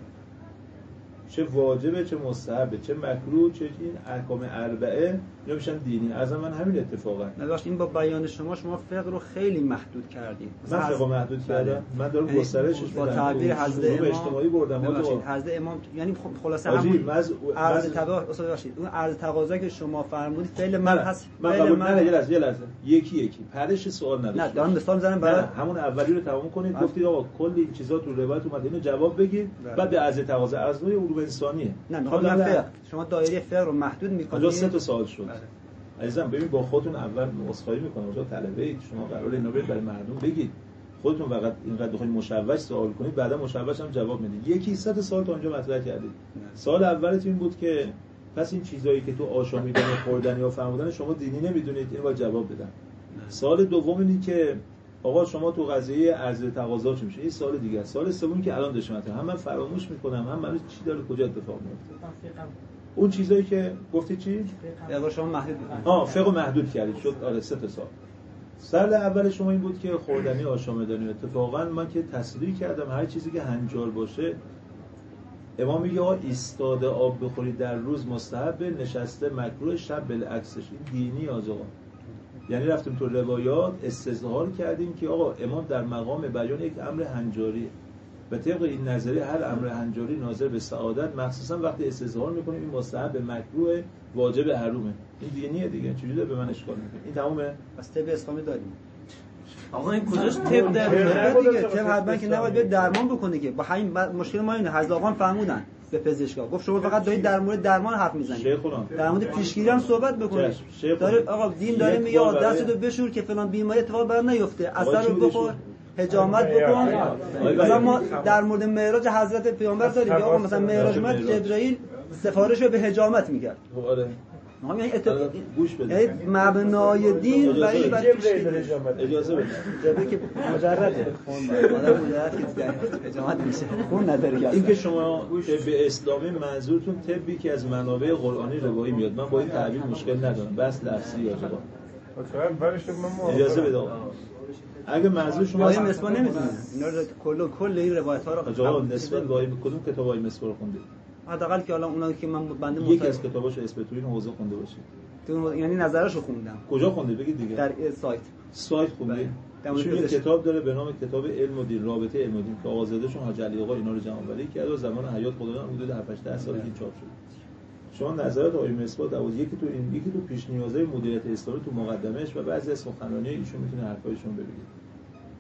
چه واجبه چه مستحبه چه مکروه چه این احکام اربعه، اینا میشن دینی. از من همین اتفاقا نباشه. این با بیان شما فقه رو خیلی محدود کردید. من فقه محدود کردم، من دارم گسترشش با تعبیر حضرت امام اجتماعی بردم. حضرت امام یعنی خلاصه همون عرض تقاضا باشید، اون عرض تقاضا که شما فرمودید فعل من هست. من قبول نه، یه لحظه یکی پرش سوال نداشت. نه دارم مثال میزنم برای همون اولی رو تمام کنید. گفتید آقا کلی این چیزا تو روایت اومده، اینو جواب بگید بعد به عرض تقاضا از نوع علوم انسانیه. نه میخوام فقه شما دایره فقه رو محدود میکنید. اونجا 3 تا سوال شد. عزیزم ببین با خودتون اول عذرخواهی میکنم، اونجا طلبه اید، شما قراره اینو برای مردم بگید، خودتون فقط اینقدر بخواید مشوش سوال کنید بعدا مشوش هم جواب میدید. یکی 100 تا سوال تا اونجا مطرح کردید. سوال اولت این بود که پس این چیزایی که تو آشامیدن و خوردن یا فرمودن شما دینی نمیدونید، اینو باید جواب بدن. سوال دوم اینه که آقا شما تو قضیه عرض تقاضا چی میشه؟ این سوال دیگه است. سوال سومی که الان داشتم هم من فراموش میکنم هم من چی داره کجا اتفاق میفته. اون چیزایی که گفتی چی؟ فقه شما محدود بود. فقه محدود کردید شد. آره 3 تا سوال. سال اول شما این بود که خوردنی آشامیدنی. اتفاقا من که تصریح کردم هر چیزی که هنجار باشه، امام میگه آقا ایستاده آب بخورید در روز مستحب، نشسته مکروه، شب بالعکسش. این دینی آقا. یعنی رفتیم تو روایات استظهار کردیم که آقا امام در مقام بیان یک امر هنجاری و طبق این نظریه هر امر هنجاری ناظر به سعادت، مخصوصا وقتی استظهار میکنیم این مستحب مکروه واجب حرومه. این دینیه دیگه. چجوری به من اشکال میکنه؟ این تمومه. پس طب اسلامی داریم. آقا این کجاش طب در دیگه؟ طب حتما که نباید به درمان بکنه که با همین مشکل ما اینه. حضرت آقا فرمودن به پزشکا، گفت شما فقط دارید در مورد درمان حرف میزنید، در مورد پیشگیری هم صحبت بکنید. داره آقا دین داره میگه دستتو بشور که فلان بیماری اتفاق بر نیفته، اثر رو بخور، حجامت بکن. مثلا ما در مورد معراج حضرت پیامبر داریم که آقا مثلا معراج اومد جبرائیل سفارش رو به حجامت میکرد. آره ما یعنی گوش بده، مبنای دین برای اجازه بده که مجرده آدم مجرد که حجامت میشه اون نداره. این که شما به اسلامی منظورتون طبی که از منابع قرآنی روایی میاد، من با این تعبیر مشکل ندارم، بس لفظی یا جواب. اجازه بده اگه منظور شما آیه مصباح نمیدونن اینا رو کل این روایت ها رو جواب نسبت به کدوم کتاب آیه مصباح رو خوندید؟ حداقل که الان اونایی که من بنده یکی از کتاباشو اسم تو این حوزه خونده باشید. یعنی نظرشو خوندم. کجا خوندید بگید دیگه؟ در سایت خوندید. ایشون یه کتاب داره به نام کتاب علم و دین، رابطه علم و دین که آقازادهشون حاج علی آقا اینا رو جمع‌آوری کرد و زمان حیات خدایان حدود 7-8 سال این چاپ شد. شما نظرات آیه مصباح یکی تو این یکی تو پیش نیازهای مدیریت اسلامی تو مقدمهش و بعضی از سخنرانی ایشون میتونه حرفایشون ببینید.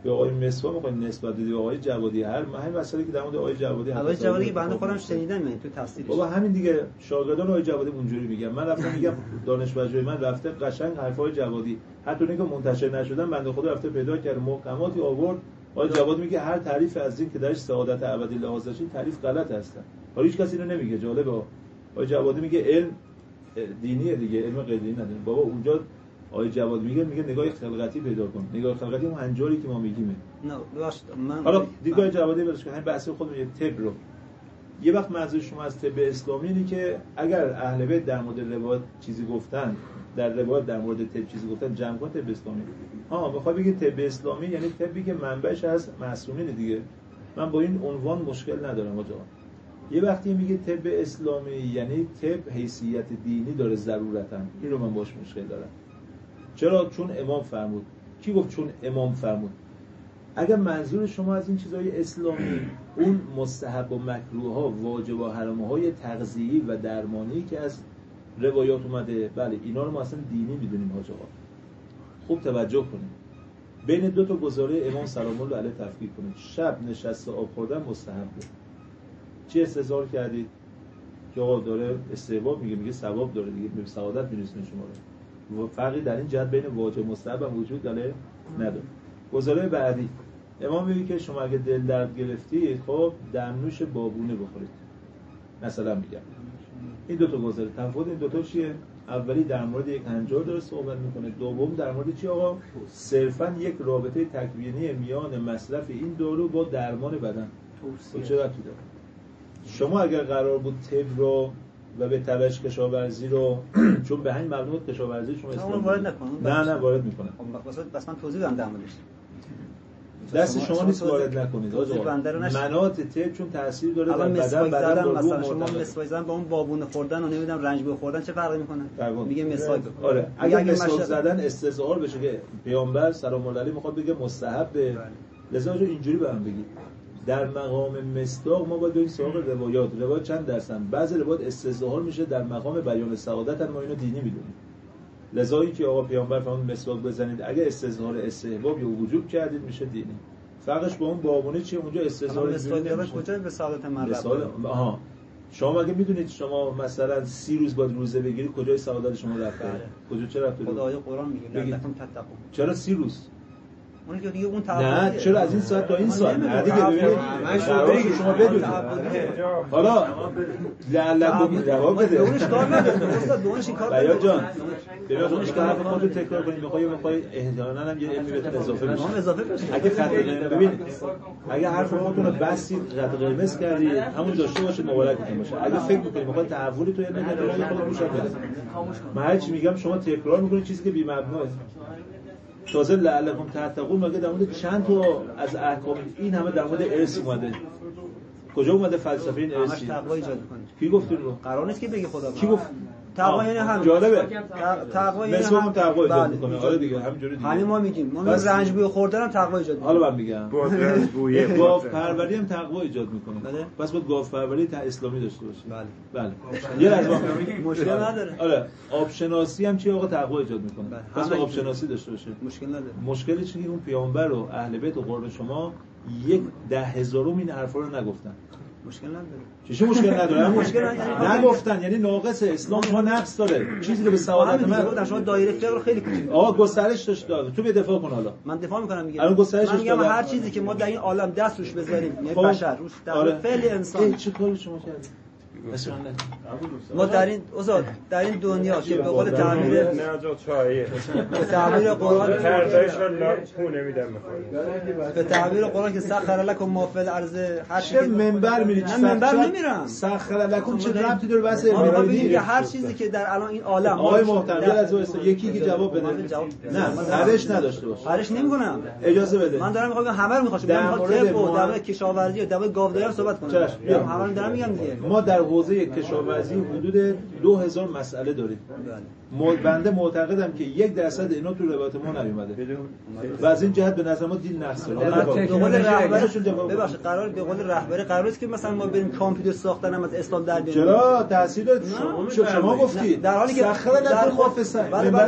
به آقای مسوا میخواین نسبت بدید آقای جوادی، هر همین مسئله که در مورد آقای جوادی آقای جوادی که بنده خودم شنیدم تو تفسیرش. بابا همین دیگه شاگردان آقای جوادی اونجوری میگن. من رفتم میگم دانش پژوهی من رفته قشنگ حرفای جوادی، حتی اونایی که منتشر نشدن بنده خدا رفته پیدا کرد محکماتی آورد. آقای جوادی میگه هر تعریف از این که درش سعادت ابدی لحاظ داشتین تعریف غلط هستن. حالا هیچ کسی اینو نمیگه. جالبه آقای جوادی میگه علم دینیه دیگه، علم غیر دینی نداره. بابا اونجا آقای جواد میگه نگاه خلقتی پیدا کن. نگاه خلقتی اون هنجاری که ما میگیم. نه راست من حالا دیدگاه جوادی برش که همین بحث خودمون یه طب رو یه وقت منظور شما از طب اسلامی اینه که اگر اهل بیت در مورد روایت چیزی گفتن، در روایت در مورد طب چیزی گفتن، جمع کن طب اسلامی. میخواد بگه طب اسلامی یعنی طبی که منبعش از معصومین دیگه. من با این عنوان مشکل ندارم آقا. یه وقتی میگه طب اسلامی یعنی طب حیثیت دینی داره ضرورتاً. این رو من باش مشکل دارم. چرا؟ چون امام فرمود. کی گفت چون امام فرمود؟ اگر منظور شما از این چیزهای اسلامی اون مستحب و مکروه ها، واجب و حرام های تغذیه‌ای و درمانی که از روایات اومده، بله اینا رو ما اصلا دینی میدونیم حاج آقا. خوب توجه کنید. بین دو تا گزاره امام سلام الله علیه تفکیک کنید. شب نشست آب خوردن مستحبه. چی استظهار کردید؟ که آقا داره استحباب میگه ثواب داره دیگه، به سعادت میرسونه شما رو. و فرقی در این جهت بین واجب و مستحب هم وجود داره نداره. گزاره بعدی امام میگه که شما اگه دل درد گرفتید خب دمنوش بابونه بخورید. مثلا میگم این دو تا گزاره، تفاوت این دو تا چیه؟ اولی در مورد یک هنجار داره صحبت میکنه، دوم در مورد چی آقا؟ صرفا یک رابطه تکوینی میان مصرف این دارو با درمان بدن. چه ربطی داره؟ شما اگر قرار بود طب رو و به تبعش کشاورزی رو چون به همین مبنا کشاورزی شما اسلام وارد نکنم. نه وارد میکنم. بس من توضیح بدم در موردش. دست شما نیست وارد نکنید آقا. مناط طب چون تاثیر داره در بدن با مثلا شما مسواک زدن با اون بابونه خوردن و نمیدونم رنجبیل خوردن چه فرقی میکنه؟ میگه مسواک. آره اگه مسواک زدن استظهار بشه که پیامبر سلام الله علیه میخواد بگه مستحبه، لذا اینجوری برام بگید. در مقام مصداق ما باید بریم سراغ روایات چند درصد؟ بعضی روایات استظهار میشه در مقام بیان سعادت، ما اینو دینی میدونیم. لذا که آقا پیامبر فرمود مسواک بزنید، اگه استظهار استحباب یا وجوب کردید میشه دینی. فرقش با اون بابونه چیه؟ اونجا استظهار مسواک کجا به سعادت مرد؟ شما اگه میدونید شما مثلا 30 روز باید روزه بگیرید، کجای سعادت شما رفته؟ کجا چه رفته؟ خدای قرآن میگه لعلکم تتقون. چرا 30 روز؟ اون که دیگه اون نه چرا از این ساعت تا این ساعت؟ نه دیگه ببینید شما بدونید. حالا لعلکم جواب بده. اونش کار نداره استاد، اونش این کار بیا جان اونش که حرف خودت تکرار کنید. میخوای احتمالاً هم یه علمی بهتون اضافه بشه. اگه خط ببینید اگه حرف خودتون رو بسید خط قرمز کردید همون داشته باشید مبارکتون باشه. اگه فکر می‌کنید میخواد تحولی تو علم نگاه خودتون روش بده. من هر چی میگم شما تکرار می‌کنید چیزی که بی مبناه. تازه لعلکم تتقون مگه در مورد چند تا از احکام این همه در مورد ارث اومده؟ کجا اومده فلسفه این ارثی؟ تقوا ایجاد کنید. کی گفت اینو؟ قرار نیست که بگی خدا. کی گفت؟ تقوا یعنی هم جالبه. تقوا یعنی هم تقوا ایجاد میکنه. آره دیگه همینجوری دیگه. همین ما میگیم. ما رنج بوی خوردن هم تقوا ایجاد میکنه. حالا من میگم. گاو پروری هم تقوا ایجاد میکنه. پس باید گاو پروری اسلامی داشته باشه. بله. یه لحظه مشکل نداره. آره آب شناسی هم چی آقا تقوا ایجاد میکنه. پس آب شناسی داشته باشه. مشکل نداره. مشکلی چیه که اون پیامبر و اهل بیت و قرب شما 10,000 این حرفا رو نگفتن. مشکل نداره. چی مشکل نداره؟ مشکل نگفتن یعنی ناقص اسلام شما نقص داره. چیزی که به سعادت من شما دایره فقر خیلی کوچیک. آقا گسترش داشته. تو به دفاع کن حالا. من دفاع میکنم میگم. الان گسترشش میگم هر چیزی که ما در این عالم دست روش بذاریم، یعنی بشر روش در فعل انسان. چه کاری شما کردید؟ ما در این در این دنیا که به قول تعبیر به تعبیر قرآن به تعبیر قرآن که سخر لکم ما فی الارض هر چیزی منبر میرید من منبر نمیرم سخر لکم چه ربطی داره بس میگه هر چیزی که در الان این عالم آقای محترم از یکی که جواب بده نه روش نداشته باشه روش نمیکنم اجازه بده من دارم میخوام همه رو میخوام طب و دوا کشاورزی و دوا گاوداری صحبت کنم همه رو دارم میگم دیگه ما در در حوزه کشاورزی حدود 2000 مسئله دارید. بنده معتقدم که 1% اینا تو روایت ما نیومده و از این جهت به نظر ما دین نقص داره. به قول رهبرشون ببخشید قرار به قول رهبری قرار است که مثلا ما بریم کامپیوتر ساختن هم از اسلام در بیاریم. چرا تاثیر شما گفتید در حالی که در خافسن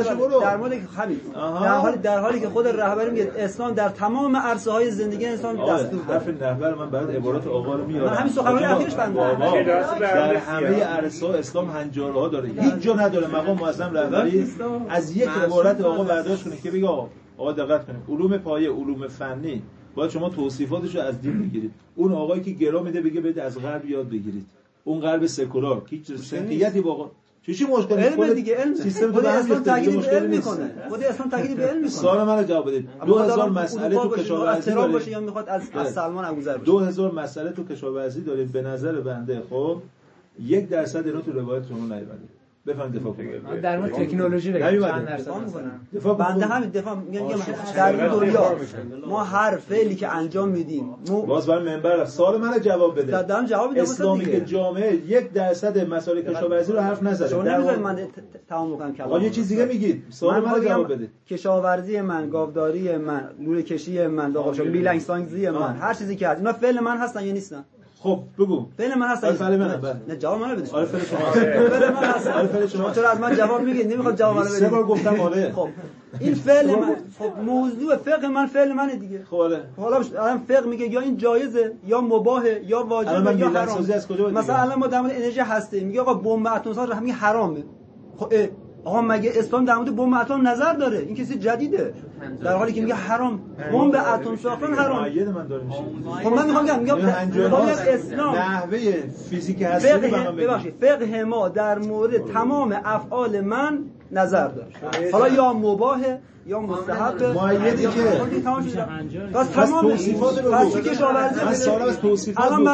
در حالی که خود رهبری میگه اسلام در تمام عرصه‌های زندگی انسان دستور داره. حرف رهبر من برات عبارات آقا رو میارم. من همین سخنرانی اخیرش بنده در همه عرصه‌ها اسلام هنجارها داره. هیچ جا نداره مقام معظم رهبری از یک عبارت آقا برداشت کنه که بگه آقا دقت کنید علوم پایه علوم فنی باید شما توصیفاتش رو از دین بگیرید. اون آقایی که گرا میده بگه برید از غرب یاد بگیرید. اون غرب سکولار هیچ سنتیتی واقعا چی مشکلی علم دیگه علم سیستم خود اسلام تاکید به علم میکنه. خود اسلام تاکید به علم میکنه. سوال منو جواب بدید. 2000 مسئله تو کشاورزی دارید یا میخواد از سلمان ابوذر 2000 مسئله تو کشاورزی دارید. به نظر بنده خب 1% اینا تو روایت شما نیومده. بفهم دفاع کنید. در مورد تکنولوژی بگید چند درصد دفاع بنده همین دفاع میگم در این دنیا ما هر فعلی که انجام میدیم باز برای منبر سوال منو جواب بده. دادم جواب میدم. اسلامی که جامعه 1% مسائل کشاورزی رو حرف نزده. شما نمیذارید من تمام بکنم کلام. آقا یه چیز دیگه میگید. سوال منو جواب بده. کشاورزی من، گاوداری من، لوله کشی من، داغشو میلنگ سانگزی من، هر چیزی که هست اینا فعل من هستن یا نیستن؟ خب بگو. فعل من هستن. فعل منه. نه جواب منو بده. آره فعل شما. فعل من هستن. فعل شما. چرا از من جواب میگید؟ نمیخواد جواب منو بدید. 3 بار گفتم آره. خب این فعل من خب موضوع فقه من فعل منه دیگه. خب آره. حالا الان فقه میگه یا این جایزه یا مباهه یا واجبه یا حرام. مثلا الان ما در مورد انرژی هسته میگه آقا بمب اتم ساز همین حرامه. خب آقا مگه اسلام در مورد بمب اتم نظر داره؟ این کسی جدیده. در حالی که میگه حرام بمب اتم ساختن حرام. من داره میشه. خب من میگم اسلام نحوه فیزیک هسته ببخشید فقه ما در مورد تمام افعال من نظر داره. حالا یا مباهه یا مستحب معیدی که بس تمام پس کشاورزی الان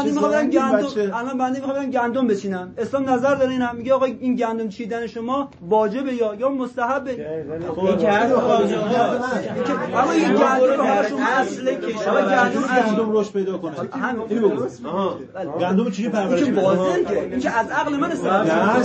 بنده میخوام گندم بچینم اسلام نظر داره اینم میگه آقا این گندم چیدن شما واجبه یا مستحبه. این که اما این گندم هاشون اصل گندم رشد پیدا کنه اینو بگو. گندم چجوری پرورش میشه؟ این که از عقل من استفاده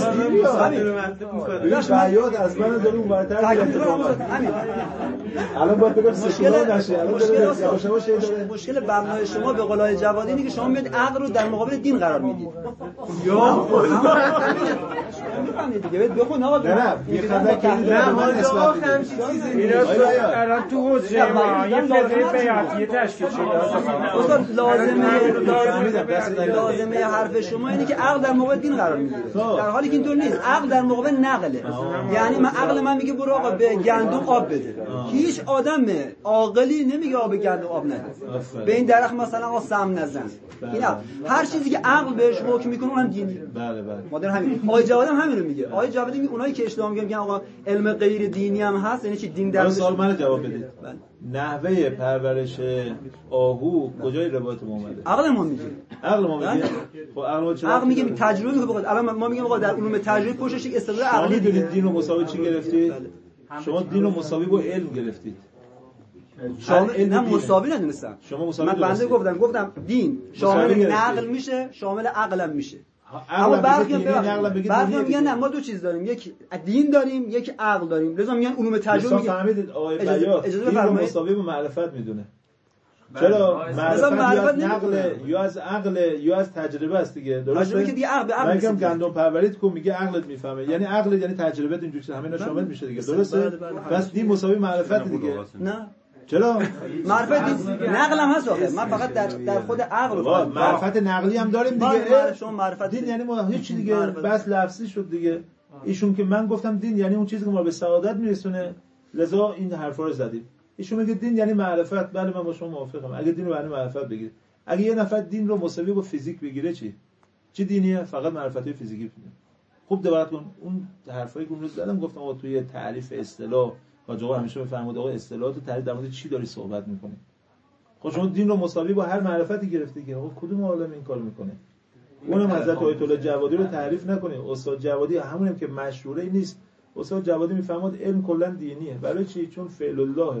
نه بیاد از من داره اون برتر همین الان باید بگم سکولار نشه. مشکل بنای شما به قولای جوادی اینه که شما میاد عقل رو در مقابل دین قرار میدید. یا میفهمید دیگه بخون آقا نه میخواد که من اصلاح الان تو حوزه ما یه فرقه بیعتی تشکیل شده. استاد لازمه حرف شما اینه که عقل در مقابل دین قرار میگیره در حالی که اینطور نیست. عقل در مقابل نقله. یعنی من عقل من میگه برو آقا به گندم آب بده. هیچ آدم عاقلی نمیگه آب گندم آب نده. به این درخت مثلا آقا سم نزن. اینا هر چیزی که عقل بهش حکم میکنه اونم دینی. بله مادر همین. آقای جواد هم همین رو میگه. آقای جواد میگه اونایی که اشتباه میگن آقا علم غیر دینی هم هست یعنی چی دین در سوال منو جواب بدید. نحوه پرورش آهو کجای روایت ما اومده؟ عقل ما میگه. عقل ما میگه. خب عقل میگه تجربه میگه بخواد الان ما میگیم آقا در علوم تجربه پشتش یک استدلال عقلی دارید. دین و مساوی چی گرفتید؟ شما دین و مساوی با علم گرفتید. شما نه مساوی ندونستم. شما مساوی من بنده گفتم دین شامل نقل میشه شامل عقلم میشه. اما برخی میگن نه ما دو چیز داریم یک دین داریم یک عقل داریم. لذا میگن علوم تجربه میگن فهمیدید آقای بیات دین رو مساوی با معرفت میدونه. چرا معرفت نقل یا از عقل یا از تجربه است دیگه. درسته که دیگه عقل به عقل میگم گندم پروریت کو میگه عقلت میفهمه یعنی عقل یعنی تجربه اینجوری چیزا همینا شامل میشه دیگه. درسته پس دین مساوی معرفت دیگه. نه چرا معرفت نقل هم هست آخه من فقط در خود عقل معرفت نقلی هم داریم دیگه. شما معرفت دین یعنی ما هیچ چیز دیگه بس لفظی شد دیگه. ایشون که من گفتم دین یعنی اون چیزی که ما به سعادت میرسونه لذا این حرفا رو زدیم. ایشون میگه دین یعنی معرفت. بله من با شما موافقم. اگه دین رو یعنی معرفت بگیرید. اگه یه نفر دین رو مساوی با فیزیک بگیره چی دینیه؟ فقط معرفت فیزیکی میده. خوب دقت کن اون حرفایی که اون روز زدم گفتم آقا توی تعریف اصطلاح حاج آقا همیشه بفرمایید آقا اصطلاحات تعریف در مورد چی داری صحبت می‌کنی. خب شما دین رو مساوی با هر معرفتی گرفتی که آقا کدوم عالم این کارو میکنه؟ اونم حضرت آیت الله جوادی رو تعریف نکنید. استاد جوادی همونم که مشهوره نیست. استاد جوادی میفهمد علم کلا دینیه. برای چی؟ چون فعل الله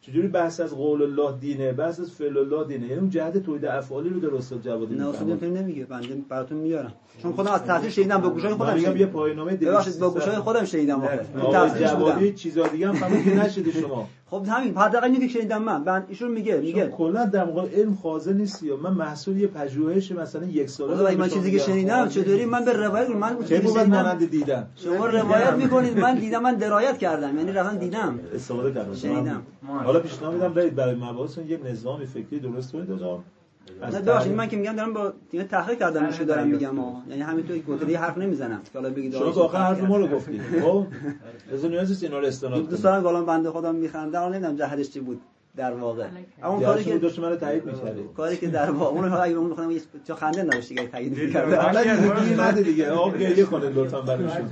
چجوری بحث از قول الله دینه، بحث از فعل الله دینه، یعنی اون جهت توحید افعالی رو در استاد جوادی نه می‌فهمه. اصلا نمیگه، بنده براتون میارم چون خودم از تحصیل شنیدم، با گوشای خودم میگم یه پایان‌نامه ببخشید با گوشای خودم شنیدم آقا جوادی چیزا دیگه هم فهمید نشدی شما. خب همین حداقل اینو که شنیدم من ایشون میگه کلا در واقع علم خازه نیستی، من محصول یه پژوهش مثلا یک ساله خدا من چیزی که شنیدم چطوری من به روایت من چه بود مانند دیدم شما روایت میکنید، من دیدم، من درایت کردم، یعنی رفتم دیدم استفاده کردم شنیدم. حالا پیشنهاد میدم برید برای مباحثتون یه نظام فکری درست کنید آقا. نه ببخشید من که میگم دارم با دیگه تحقیق کردم میشه دارم میگم یعنی همینطوری گوتری حرف نمیزنم که حالا بگید شما واقعا حرف ما رو گفتید. خب از نیاز است اینا رو استناد کنید. دوستان گالان بنده خودم میخندم، الان نمیدونم جهتش چی بود در واقع. اون کاری که داشت منو تایید می‌کرد، کاری که در واقع اون اگه اون بخونم چه خنده نداشت دیگه تایید می‌کرد. حالا دیگه آقا گریه کنید لطفا براشون.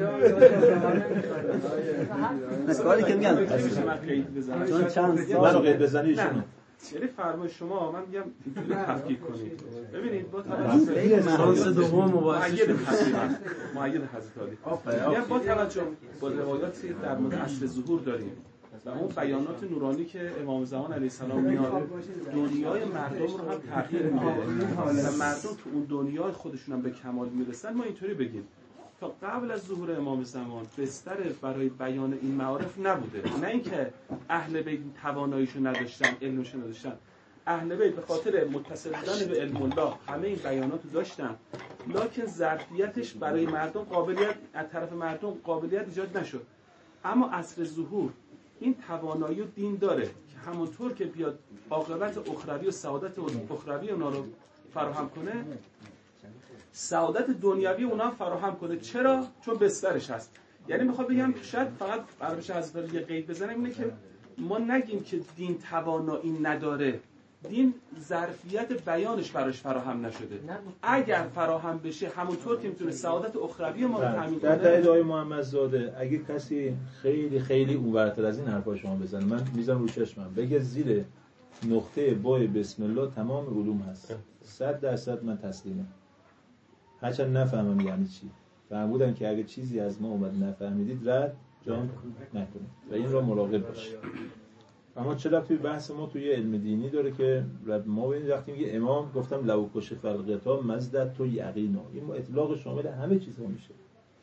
کاری که میگم چون چند سال منو قید بزنی ایشونو. یعنی فرمای شما من میگم اینجوری تفکیک کنید. ببینید با شانس دوم مؤید حضرت علی. آفرین. با توجه با روایاتی در مورد اصل ظهور داریم و اون بیانات نورانی که امام زمان علیه السلام میاره دنیای مردم رو هم تغییر میده و مردم تو اون دنیای خودشون هم به کمال میرسن. ما اینطوری بگیم تا قبل از ظهور امام زمان بستر برای بیان این معارف نبوده، نه اینکه اهل بیت تواناییشو نداشتن، علمشو نداشتن. اهل بیت به خاطر متصل بودن به علم الله همه این بیاناتو داشتن، لکن ظرفیتش برای مردم قابلیت از طرف مردم قابلیت ایجاد نشد. اما عصر ظهور این توانایی و دین داره که همونطور که بیاد عاقبت اخروی و سعادت اخروی اونا رو فراهم کنه، سعادت دنیوی اونا فراهم کنه. چرا؟ چون بسترش هست. یعنی میخوام بگم شاید فقط عربش حضرت یه قید بزنم اینه که ما نگیم که دین توانایی نداره، دین ظرفیت بیانش براش فراهم نشده. اگر فراهم بشه همونطور که میتونه سعادت اخروی ما رو تامین کنه. در ادعای محمدزاده اگه کسی خیلی خیلی اونورتر از این حرفا شما بزنه، من میذارم رو چشمم بگه زیر نقطه بای بسم الله تمام علوم هست، 100% من تسلیمم. هرچند نفهمم یعنی چی. فرمودن که اگه چیزی از ما اومد نفهمیدید رد جان نکنید و این را مراقب باشید. اما چرا توی بحث ما توی علم دینی داره که ما ببینید وقتی میگه امام گفتم لو کش فلقتا مزدت تو یقینا، این اطلاق شامل همه چیزها میشه.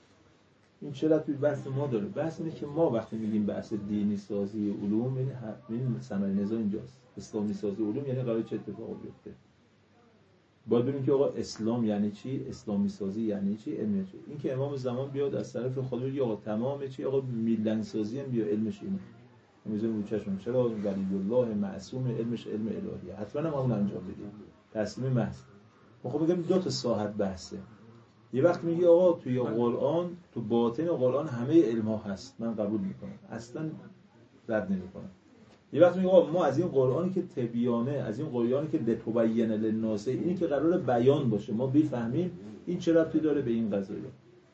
این چرا توی بحث ما داره؟ بحث اینه که ما وقتی میگیم بحث دینی سازی علوم این ثمر نزاع اینجاست. اسلامی سازی علوم یعنی قرار چه اتفاقی بیفته؟ باید ببینیم که آقا اسلام یعنی چی، اسلامی سازی یعنی چی، علم چی. این که امام زمان بیاد از طرف خود بگه آقا تمام چی، آقا میلن سازی هم بیا علمش اینه. میذاریم رو چشم چرا ولی الله معصوم علمش علم الهیه، حتما هم اون انجام بدیم تسلیم محض. ما خب میگم دو تا ساحت بحثه. یه وقت میگی آقا توی قرآن، تو باطن قرآن همه علم ها هست، من قبول میکنم، اصلا رد نمیکنم. یه وقت میگه آقا ما از این قرآنی که تبیانه، از این قرآنی که لتبین للناس، اینی که قراره بیان باشه ما بفهمیم، این چه ربطی داره به این قضیه؟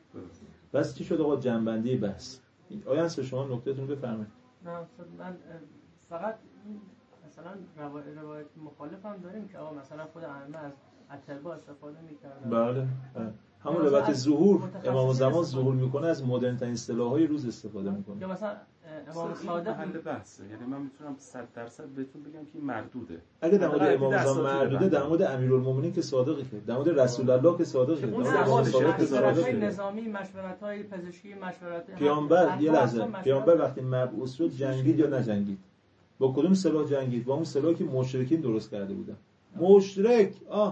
بس چی شد آقا جنبندی بحث؟ آیا شما نکتهتون بفرمایید. نه من فقط مثلا روایت مخالف هم داریم که آقا مثلا خود ائمه از اتباع استفاده می‌کردن. بله. همون روایت ظهور امام زمان ظهور میکنه از مدرن ترین اصطلاح‌های روز استفاده میکنه. یا مثلا امام صادق محل بحثه، یعنی من میتونم 100% بهتون بگم که این مردوده. اگه در مورد امام زمان مردوده، در مورد امیرالمومنین که صادقه، که در مورد رسول الله که صادقه، اون مشورت‌های نظامی، مشورت‌های پزشکی، مشورت پیامبر یه لحظه پیامبر وقتی مبعوث شد جنگید یا نجنگید؟ با کدوم سلاح جنگید؟ با اون سلاحی که مشرکین درست کرده بودن. مشرک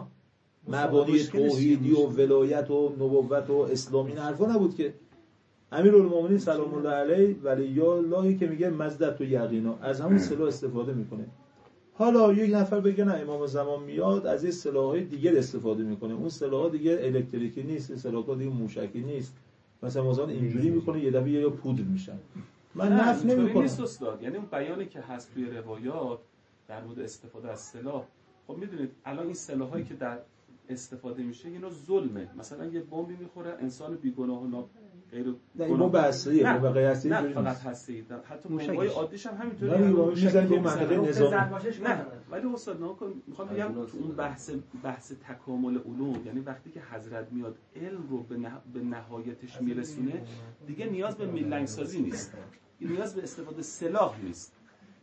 مبانی توحیدی و ولایت و نبوت و اسلامی این حرفا نبود که. امیرالمومنین سلام الله علیه ولی اللهی که میگه مزدت و یقینا از همون سلاح استفاده میکنه. حالا یک نفر بگه نه امام زمان میاد از این سلاح‌های دیگه استفاده میکنه، اون سلاح‌ها دیگه الکتریکی نیست، سلاح‌ها دیگه موشکی نیست، مثلا مثلا اینجوری میکنه یه دفعه یا پودر میشن. من نفی نمیکنم. نیست استاد، یعنی اون بیانی که هست توی روایات در مورد استفاده از سلاح، خب میدونید الان این سلاح‌هایی که در استفاده میشه اینا ظلمه. مثلا یه بمبی میخوره انسان بیگناه و غیر بمب هسته‌ایه، بمب هسته‌ای نه فقط هسته‌ای، حتی بمب‌های عادیش هم همینطوره. نه میزنن که منطقه نظامی. نه ولی استاد میخوام بگم تو اون بحث تکامل علوم، یعنی وقتی که حضرت میاد علم رو به نهایتش میرسونه، دیگه نیاز به میلنگ سازی نیست، نیاز به استفاده سلاح نیست.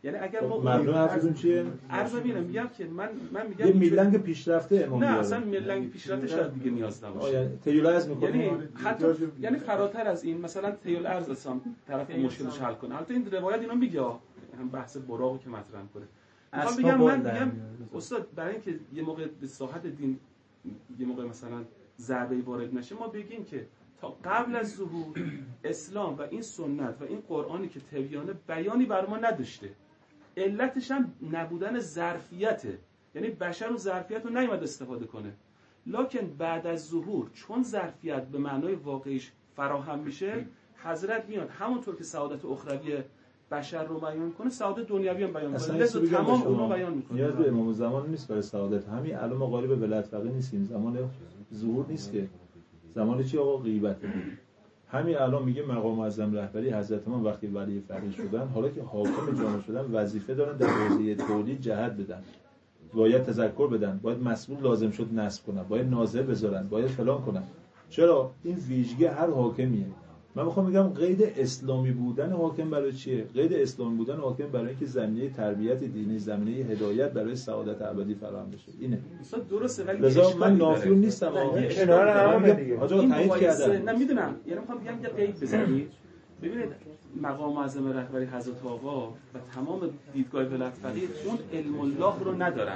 یعنی اگر ما مبنای حرفتون چیه؟ عرض میگم که من میگم یه میلنگ پیشرفته امام نه بیاره. اصلا میلنگ پیشرفته شاید دیگه نیاز نباشه. یعنی تیول عرض می‌کنه. یعنی فراتر از این مثلا تیول عرض اصلا طرف مشکلش حل کنه. البته این روایت اینو میگه هم بحث براقو که مطرح کنه. من میگم استاد برای اینکه یه موقع به ساحت دین یه موقع مثلا ضربه وارد نشه ما بگیم که تا قبل از ظهور اسلام و این سنت و این قرآنی که تبیانه بیانی بر ما نداشته. علتش هم نبودن ظرفیته، یعنی بشر اون ظرفیت رو نیومد استفاده کنه. لکن بعد از ظهور چون ظرفیت به معنای واقعیش فراهم میشه، حضرت میاد همونطور که سعادت اخروی بشر رو بیان کنه سعادت دنیوی هم بیان کنه. لذا تمام اونو بیان میکنه. نیاز به امام زمان نیست برای سعادت. همین الان ما قالب ولایت فقیه نیستیم، زمان ظهور نیست که. زمان چی آقا؟ غیبته. همین الان میگه مقام معظم رهبری حضرت ما وقتی ولی فقیه شدن، حالا که حاکم جامعه شدن، وظیفه دارن در حوزه تولید جهت بدن، باید تذکر بدن، باید مسئول لازم شد نصب کنن، باید ناظر بذارن، باید فلان کنن. چرا این ویژگی هر حاکمیه. من میخوام بگم قید اسلامی بودن حاکم برای چیه؟ قید اسلامی بودن حاکم برای اینکه زمینه تربیت دینی، زمینه هدایت برای سعادت ابدی فراهم بشه. اینه. درسته ولی لذا من نافیون نیستم. کنار هم دیگه. آقا تایید کردم. نه میدونم. یعنی میخوام بگم یه قید بزنید. ببینید مقام معظم رهبری حضرت آقا و تمام دیدگاه ولایت فقیه اون علم الله رو ندارن.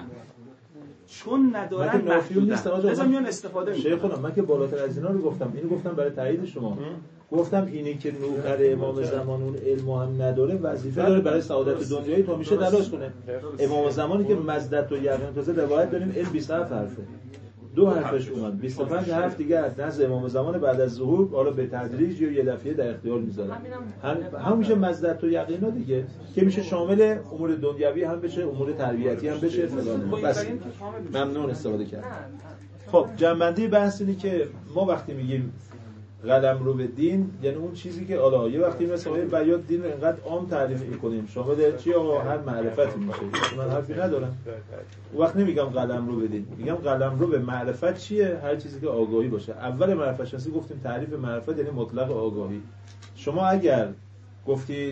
چون ندارن نافیون نیستم. آقا میان استفاده میکنن. شیخ من که بالاتر از اینا رو گفتم. اینو گفتم برای تایید شما. گفتم اینی که نوکر امام زمان اون علم هم نداره وظیفه داره برای سعادت دنیایی تا میشه تلاش کنه. امام زمانی که مزدت و یقین تازه روایت داریم علم 27 حرفه. 2 حرفش اومد 25 حرف دیگه از نزد امام زمان بعد از ظهور حالا به تدریج یا یه دفعه در اختیار میذارن. هم میشه مزدت و یقینا دیگه که میشه شامل امور دنیوی هم بشه، امور تربیتی هم بشه فلان. بس ممنون استفاده کرد. خب جنبندی بحث اینه که ما وقتی میگیم قلمرو به دین یعنی اون چیزی که حالا یه وقتی مثلا بیان دین رو اینقدر عام تعریف می‌کنیم شامل چی آقا هر معرفتی میشه. من حرفی ندارم. اون وقت نمیگم قلمرو به دین، میگم قلمرو به معرفت چیه؟ هر چیزی که آگاهی باشه. اول معرفت شناسی گفتیم تعریف معرفت یعنی مطلق آگاهی. شما اگر گفتید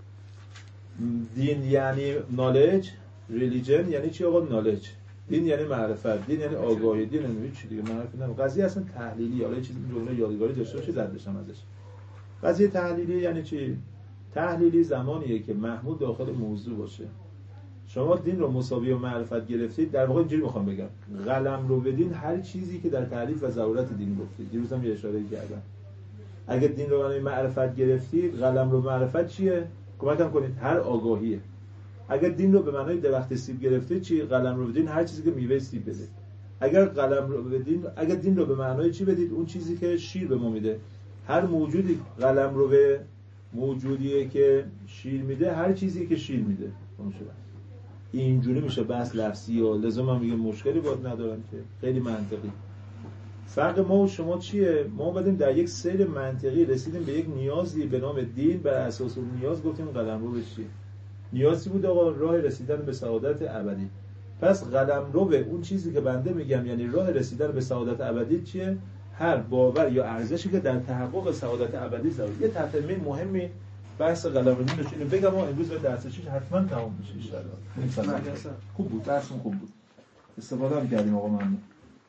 دین یعنی نالج، ریلیجن یعنی چی آقا؟ نالج. دین یعنی معرفت، دین یعنی آگاهی، دین یعنی چی دیگه؟ معرفت نه. قضیه اصلا تحلیلی، حالا چیزی جمله یادگاری داشته باشه رد بشم ازش. قضیه تحلیلی یعنی چی؟ تحلیلی زمانیه که محمول داخل موضوع باشه. شما دین رو مساوی و معرفت گرفتید، در واقع اینجوری میخوام بگم قلم رو بدین هر چیزی که در تعریف و ضرورت دین گفتید. دیروز هم یه اشاره کردم. اگه دین رو برای معرفت گرفتید، قلم رو معرفت چیه؟ کمکم کنید. هر آگاهیه. اگر دین رو به معنای درخت سیب گرفته چی؟ قلم رو بدین هر چیزی که میوه سیب بده. اگر قلم رو بدین، اگر دین رو به معنای چی بدید؟ اون چیزی که شیر به ما میده. هر موجودی قلم رو به موجودیه که شیر میده، هر چیزی که شیر میده. اینجوری میشه بحث لفظی و لازم من میگم مشکلی باید ندارم که خیلی منطقی. فرق ما و شما چیه؟ ما بدیم در یک سیر منطقی رسیدیم به یک نیازی به نام دین، بر اساس اون نیاز گفتیم قلمرو به چیه؟ نیازی بود آقا راه رسیدن به سعادت ابدی. پس قلمرو به اون چیزی که بنده میگم یعنی راه رسیدن به سعادت ابدی چیه؟ هر باور یا ارزشی که در تحقق سعادت ابدی ضروره. یه تفهیم مهمی بحث قلمرو داشت. اینو بگم ما امروز به درسش حتما تمام میشه ان شاء الله. خوب بود، درسون خوب بود. استفاده هم کردیم آقا ممنون.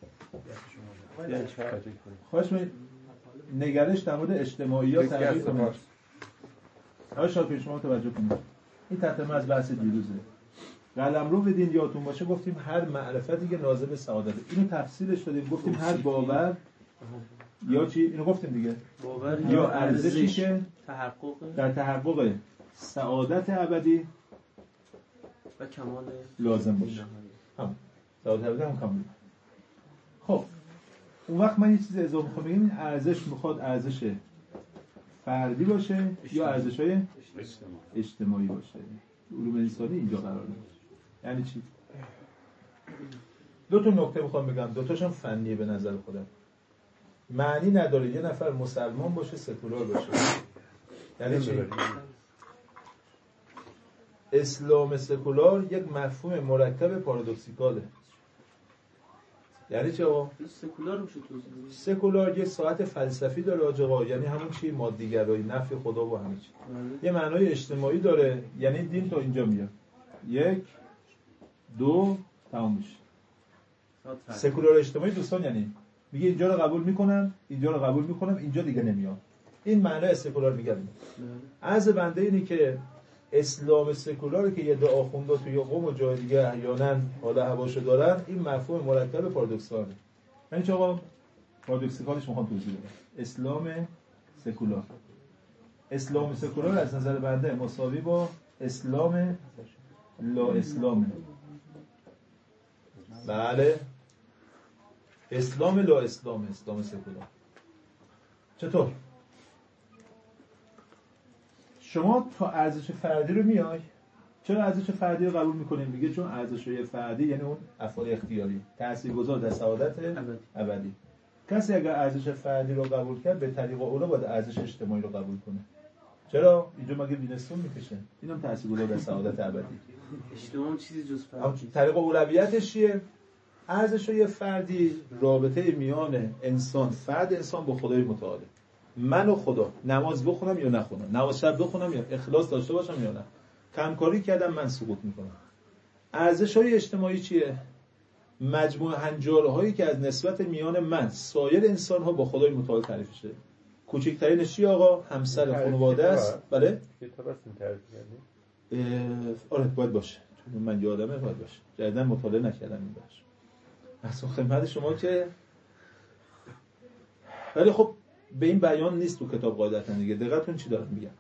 خواهش می‌کنم نگرش در مورد اجتماعیات تعریف کنید. آقا شاکر شما توجه کنید. این تتمه از بحث دیروزه. قلمرو بدین یادتون باشه گفتیم هر معرفتی که ناظر به سعادت. اینو تفصیلش دادیم گفتیم هر باور یا چی؟ اینو گفتیم دیگه. باور یا ارزشی که در تحقق سعادت ابدی و کمال لازم باشه. هم سعادت ابدی هم کامل. خب اون وقت من یه چیز اضافه می‌خوام بگم. این ارزش میخواد ارزش فردی باشه یا ارزش‌های اجتماعی باشه. علوم انسانی اینجا قرار داره. یعنی چی؟ دو تا نکته میخوام بگم. دو تاشون فنیه به نظر خودم. معنی نداره یه نفر مسلمان باشه سکولار باشه. یعنی چی؟ اسلام سکولار یک مفهوم مرکب پارادوکسیکاله. یعنی چه آقا؟ سکولار میشه توضیح بدید. سکولار یه ساعت فلسفی داره آقا، یعنی همون چی مادیگرایی، نفی خدا و همه چی. یه معنای اجتماعی داره، یعنی دین تا اینجا میاد. 1 2 تمام میشه. سکولار اجتماعی دوستان یعنی میگه اینجا رو قبول میکنم، اینجا رو قبول میکنم، اینجا دیگه نمیام. این معنای سکولار میگم. از بنده اینی که اسلام سکولاری که یه دو آخوندا توی قم و جای دیگه احیانا حالا هواشو دارن، این مفهوم مرکب پارادوکساله. یعنی چه آقا پارادوکسیکالش میخوام توضیح بدم. اسلام سکولار، اسلام سکولار از نظر بنده مساوی با اسلام لا اسلامه. بله، اسلام لا اسلام، اسلام سکولار. چطور؟ شما تا ارزش فردی رو میای، چرا ارزش فردی رو قبول میکنیم؟ میگه چون ارزش فردی یعنی اون افعال اختیاری، تاثیرگذار در سعادت ابدی. کسی اگر ارزش فردی رو قبول کرد به طریق اولا باید ارزش اجتماعی رو قبول کنه. چرا؟ اینجا مگه وینستون میکشه؟ اینم تاثیرگذار در سعادت ابدی. اجتماع چیزی جز فرد. طریق اولویتش چیه؟ ارزش فردی رابطه میان انسان، فرد انسان با خدای متعال. من و خدا نماز بخونم یا نخونم، نماز شب بخونم یا اخلاص داشته باشم یا نه، کمکاری کردم من سقوط میکنم. ارزش‌های اجتماعی چیه؟ مجموع هنجارهایی که از نسبت میان من سایر انسان‌ها با خدای متعال تعریف شده. کوچکترینش چیه آقا؟ همسر خانواده است. بله؟ کتاب است تعریف کردی؟ آره باید باشه. چون من یادمه باید باشه. جدیداً مطالعه نکردم این بخش. اصلا خدمت شما که ولی خب به این بیان نیست تو کتاب قاعدتا دیگه. دقیقاً چی دارم میگم؟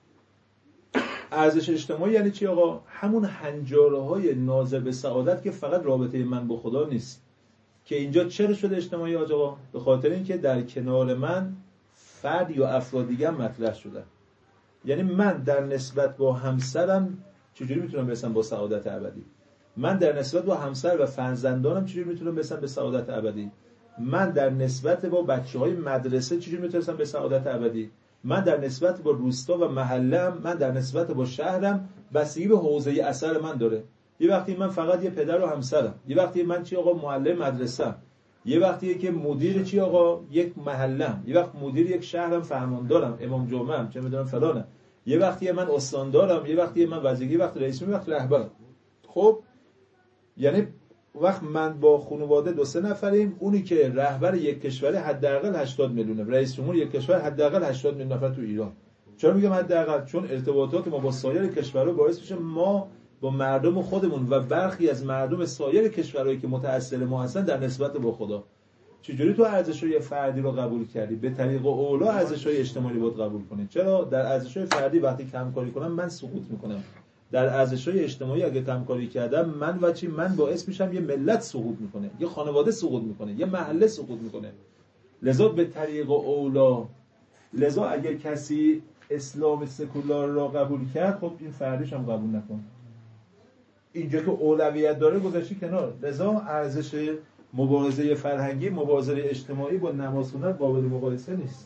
ارزش اجتماعی یعنی چی آقا؟ همون هنجاره‌های ناظر به سعادت که فقط رابطه من با خدا نیست. که اینجا چرا شده اجتماعی آقا؟ به خاطر اینکه در کنار من فرد یا افراد دیگه هم مطرح شدن. یعنی من در نسبت با همسرم چجوری میتونم برسم با سعادت ابدی؟ من در نسبت با همسر و فرزندانم چجوری میتونم برسم به سعادت ابدی؟ من در نسبت با بچه‌های مدرسه چجوری میتونم به سعادت ابدی؟ من در نسبت با روستا و محله‌ام، من در نسبت با شهرم بستگی به حوزه اثر من داره. یه وقتی من فقط یه پدر و همسرم، یه وقتی من چی آقا معلم مدرسه‌ام، یه وقتی که مدیر چی آقا یک محله‌ام، یه وقت مدیر یک شهرم، فرماندارم، امام جمعه‌ام، چه می‌دونم فلانم، یه وقتی من استاندارم، یه وقتی من وزیر، یه وقت رئیس، یه وقت رهبرم. خب یعنی وقت من با خانواده 2-3 نفریم، اونی که رهبر یک کشور حداقل 80 میلیونه، رئیس جمهور یک کشور حداقل 80 میلیون نفر تو ایران. چرا میگم حداقل؟ چون ارتباطات ما با سایر کشورها باعث میشه ما با مردم خودمون و برخی از مردم سایر کشورهایی که متأثر ما هستن در نسبت با خدا. چجوری تو ارزش‌های فردی رو قبول کردی؟ به طریق اولا ارزش‌های اجتماعی رو قبول کنید. چرا؟ در ارزش‌های فردی وقتی کمکاری کنم من سقوط میکنم. در ارزش‌های اجتماعی اگه کمکاری کردم من باعث میشم یه ملت سقوط میکنه، یه خانواده سقوط میکنه، یه محله سقوط میکنه. لذا به طریق اولا، لذا اگه کسی اسلام سکولار را قبول کرد، خب این فردیش هم قبول نکن. اینجا که اولویت داره گذاشتی کنار. لذا ارزش مبارزه فرهنگی، مبارزه اجتماعی با نماز خوندن قابل مقایسه نیست.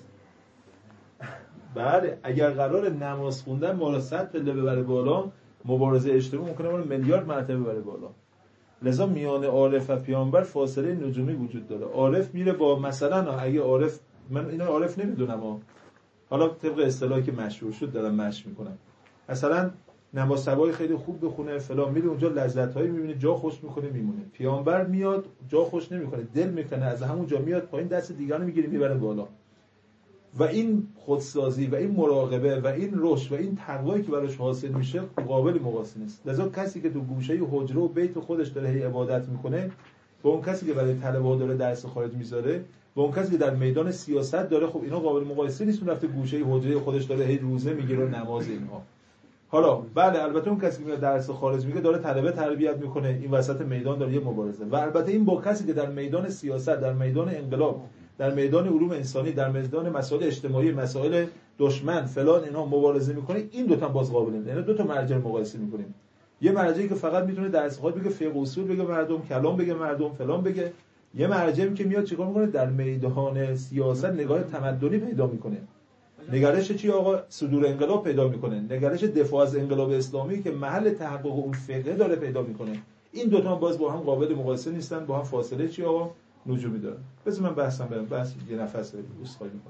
بله اگر قرار نماز خوندن ما رو 100 پله ببره بالا، مبارزه اجتماعی ممکنه ما رو میلیارد مرتبه ببره بالا. لذا میان عارف و پیامبر فاصله نجومی وجود داره. عارف میره با مثلا اگه عارف، من اینو عارف نمیدونم حالا طبق اصطلاحی که مشهور شد دارم مشی میکنم، مثلا نماز شبای خیلی خوب بخونه فلان، میره اونجا لذت‌هایی میبینه، جا خوش میکنه میمونه. پیامبر میاد جا خوش نمیکنه، دل میکنه، از همون جا میاد پایین دست دیگران میگیره میبره بالا. و این خودسازی و این مراقبه و این رشد و این تقوایی که براش حاصل میشه قابل مقایسه نیست. لذا کسی که تو گوشه حجره و بیت خودش داره هی عبادت میکنه، با اون کسی که برای طلبه داره درس خارج میذاره، با اون کسی که در میدان سیاست داره، خب اینا قابل مقایسه نیست. اون رفته گوشه حجره خودش داره هی روزه میگیره و نماز اینها. حالا بله البته اون کسی که میاد درس خارج میگه داره طلبه تربیت میکنه، این وسط میدان داره یه مبارزه. و البته این با کسی که در میدان سیاست، در میدان انقلاب، در میدان علوم انسانی، در میدان مسائل اجتماعی، مسائل دشمن فلان اینا مبارزه میکنه، این دو تا باز قابله. یعنی دو تا مرجع مقایسه میکنیم. یه مرجعی که فقط میتونه درس خارج بگه، فقه اصول بگه مردم، کلام بگه مردم، فلان بگه. یه مرجعی که میاد چیکار میکنه؟ در میدان سیاست نگاه تمدنی پیدا میکنه. نگرش چی آقا؟ صدور انقلاب پیدا میکنه. نگرش دفاع از انقلاب اسلامی که محل تحقق اون فقه داره پیدا میکنه. این دو تا باز با هم قابل مقایسه نیستن، با هم فاصله چی آقا؟ نجومی دارن. بذار من بحثم برم، بحث یه نفسه عذرخواهی میکنم.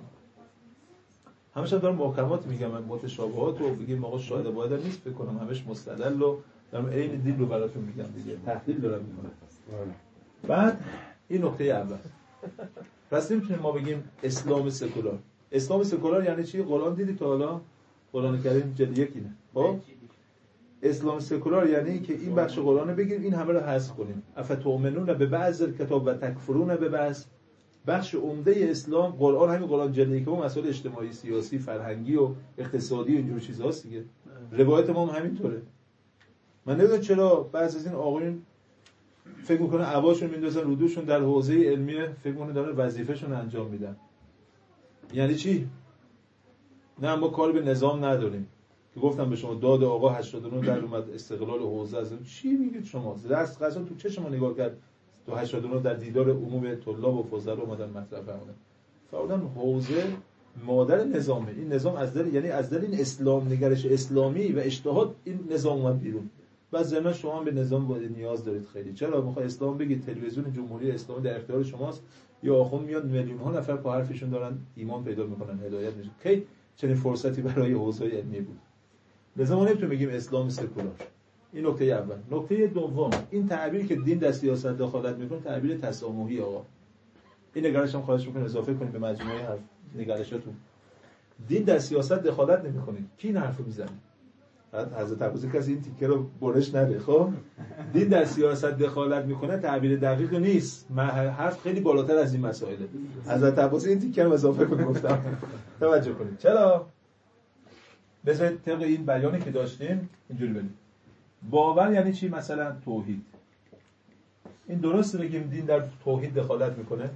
همیشه دارم محکمات میگم، من متشابهات رو بگیم آقا شاهد باید نیست، فکر کنم همش مستدل رو دارم عین دین رو براتون میگم دیگه، تحلیل دارم میکنم. بعد این نکته اول. پس نمیتونیم ما بگیم اسلام سکولار. اسلام سکولار یعنی چی؟ قرآن دیدی تا حالا؟ قرآن کریم جلد 1 اینه. خب اسلام سکولار یعنی این که این بخش قرآن رو بگیریم این همه رو حذف کنیم. افتؤمنون به بعض الکتاب و تکفرون به بعض. بخش عمده اسلام قرآن، همین قرآن جلد 1 مسائل اجتماعی، سیاسی، فرهنگی و اقتصادی و اینجور چیزاست دیگه. روایت ما هم همینطوره. من نمیدونم چرا بعضی از این آقایون فکر میکنه عباشون میندازن رودوشون در حوزه علمیه، فکر میکنه دارن وظیفه‌شون انجام میدن. یعنی چی؟ نه ما کاری به نظام نداریم. که گفتم به شما داد آقا 89 در اومد استقلال حوزه از چی میگید شما؟ درس قضا تو چه شما نگاه کرد؟ تو 89 در دیدار عموم طلاب و فضلا اومدن مطرح فرمودن. فرمودن حوزه مادر نظامه. این نظام از دل، یعنی از دل این اسلام نگرش اسلامی و اجتهاد این نظام اومد بیرون. بعد زمان شما به نظام باید نیاز دارید خیلی. چرا میخواد اسلام بگید تلویزیون جمهوری اسلامی در اختیار شماست، یا آخوند میاد میلیون ها نفر با حرفشون دارن ایمان پیدا میکنن، هدایت میشن. کی چنین فرصتی برای حوزه علمی بود؟ لذا ما نمیتونیم بگیم اسلام سکولار. این نکته اول. نکته دوم، این تعبیری که دین در سیاست دخالت میکنه تعبیر تسامحی آقا. این نگرش هم خواهش میکنم اضافه کنید به مجموعه حرف نگرشاتون. دین در سیاست دخالت نمیکنه. کی این حرفو میزنه؟ حضرت عباسی کسی این تیکه رو برش نده. خب دین در سیاست دخالت میکنه تعبیر دقیق نیست. حرف خیلی بالاتر از این مسائله. حضرت عباسی این تیکه رو اضافه کنه گفتم. توجه کنید. چرا؟ بذارید طبق این بیانی که داشتیم اینجوری بریم. باور یعنی چی؟ مثلا توحید. این درسته بگیم دین در توحید دخالت میکنه؟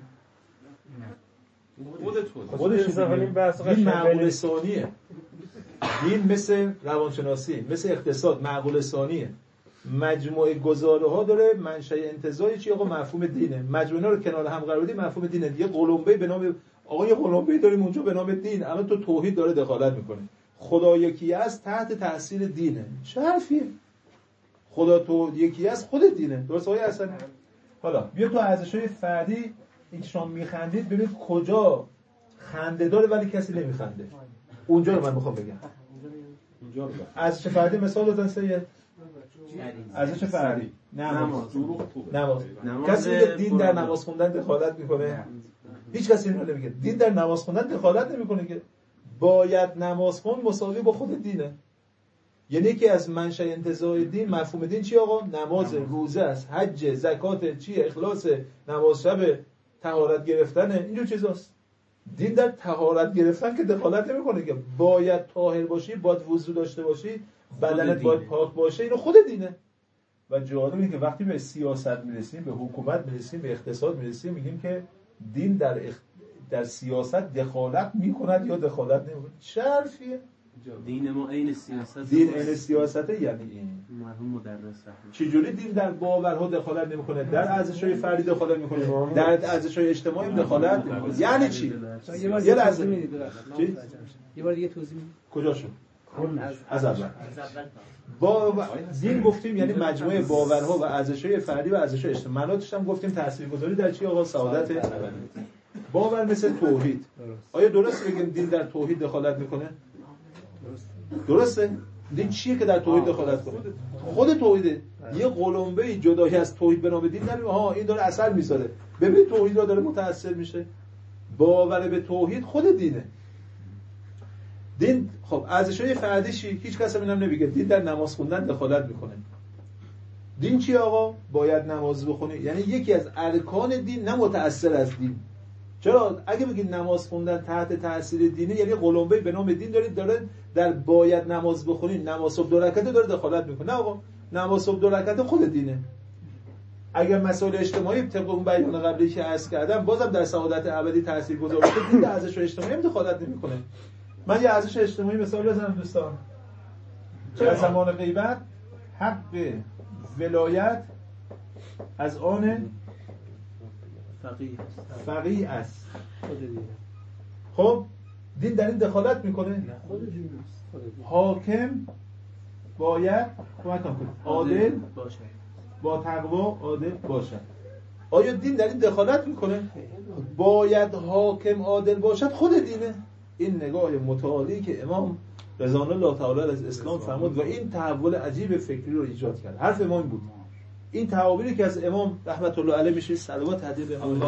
خودش دین معقول ثانیه. دین مثل روانشناسی، مثل اقتصاد معقول ثانیه. مجموعه گزاره ها داره منشأ انتزاعی چی آقا مفهوم دینه. مجموعه رو کنار هم قرار بدی مفهوم دینه. یه قلمبه به نام آقا یه قلمبه داریم اونجا به نام دین. الان تو توحید داره دخالت میکنه. خدا یکی است تحت تاثیر دینه. چه حرفیه؟ خدا تو یکی است خود دینه. درست آقای حسن؟ حالا بیا تو ارزش‌های فردی این شما میخندید ببین کجا خنده داره ولی کسی نمیخنده. اونجا رو من میخوام بگم. اونجا بگم. ارزش فردی مثال دادن سید. ارزش فردی. نماز. کسی میگه دین در نماز خوندن دخالت میکنه؟ هیچ کسی اینو نمیگه. دین در نماز خوندن دخالت نمیکنه که باید نماز خون مساوی با خود دینه. یعنی یکی از منشأ انتزاع دین مفهوم دین چی آقا؟ نماز، روزه است، حج، زکات، چی اخلاص، نماز شب، طهارت گرفتن، اینجور چیزاست. دین در طهارت گرفتن که دخالت نمیکنه که باید طاهر باشی، باید وضو داشته باشی، بدنت باید پاک باشه، اینو خود دینه. و جالب اینه که وقتی به سیاست میرسیم، به حکومت میرسیم، به اقتصاد میرسیم، میگیم که دین در سیاست دخالت میکند یا دخالت نمیکنه. چه حرفیه؟ دین ما عین سیاست. دین عین سیاسته یعنی این. مرحوم مدرس چجوری دین در باورها دخالت نمیکنه؟ در ارزش‌های فردی دخالت میکنه، در ارزش‌های اجتماعی دخالت نمیکنه. یعنی چی؟ یه لحظه میدید. چی؟ یه بار دیگه توضیح میدید. کجاشو؟ از اول. دین گفتیم یعنی مجموعه باورها و ارزش‌های فردی و ارزش‌های اجتماعی. مناطش هم گفتیم تاثیرگذاری در چی آقا؟ سعادت ابدی. باور مثل توحید. آیا درسته بگیم دین در توحید دخالت میکنه؟ درسته؟ دین چیه که در توحید دخالت کنه؟ خود توحیده. یه قلمبه جدایی از توحید به نام دین نداریم. این داره اثر میذاره. ببین توحید را داره متأثر میشه. باور به توحید خود دینه. دین خب ارزش‌های فردیش هیچ کس هم اینم نمیگه. دین در نماز خوندن دخالت میکنه. دین چی آقا؟ باید نماز بخونی. یعنی یکی از ارکان دین نه متأثر از دین. چرا اگه بگید نماز خوندن تحت تاثیر دینه یعنی قلمبه به نام دین داره در باید نماز بخونید، نماز صبح 2 رکعت داره دخالت میکنه. نه آقا نماز صبح 2 رکعت خود دینه. اگر مسائل اجتماعی طبق اون بیان قبلی که عرض کردم بازم در سعادت ابدی تاثیرگذار باشه، دین در ارزش اجتماعی هم دخالت نمیکنه. من یه ارزش اجتماعی مثال بزنم دوستان. در زمان غیبت حق ولایت از آن فقیه است. خب دین در این دخالت میکنه؟ حاکم باید عادل باشه، با تقوا عادل باشه. آیا دین در این دخالت میکنه؟ باید حاکم عادل باشد خود دینه. این نگاه متعالی که امام رضوان الله تعالی از اسلام فرمود و این تحول عجیب فکری رو ایجاد کرد. حرف امام بود. این تعابیری که از امام رحمت الله علیه میشه صلوات هدیه به امام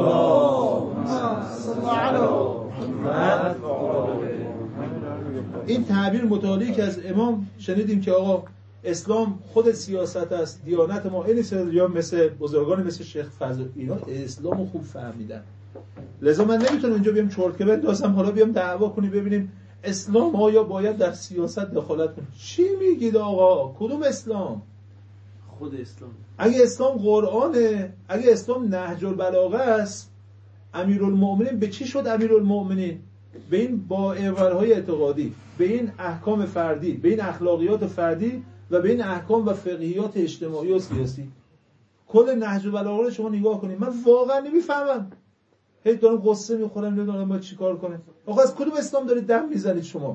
این تعبیر متعالی که از امام شنیدیم که آقا اسلام خود سیاست است، دیانت ما این است. یا مثل بزرگان مثل شیخ فضل اینا اسلامو خوب فهمیدن. لذا من نمیتونم اینجا بیام چرتکه بندازم حالا بیام دعوا کنی ببینیم اسلام آیا باید در سیاست دخالت کنه. چی میگید آقا؟ کدوم اسلام؟ خود اسلام. اگه اسلام قرآنه، اگه اسلام نهج البلاغه است، امیرالمؤمنین به چی شد امیرالمؤمنین؟ به این باورهای اعتقادی، به این احکام فردی، به این اخلاقیات فردی و به این احکام و فقهیات اجتماعی و سیاسی. کل نهج البلاغه رو شما نگاه کنید. من واقعا نمیفهمم. هی دارم قصه میخورم نمیدونم باید چیکار کنه. آقا از کدوم اسلام دارید دم میزنید شما؟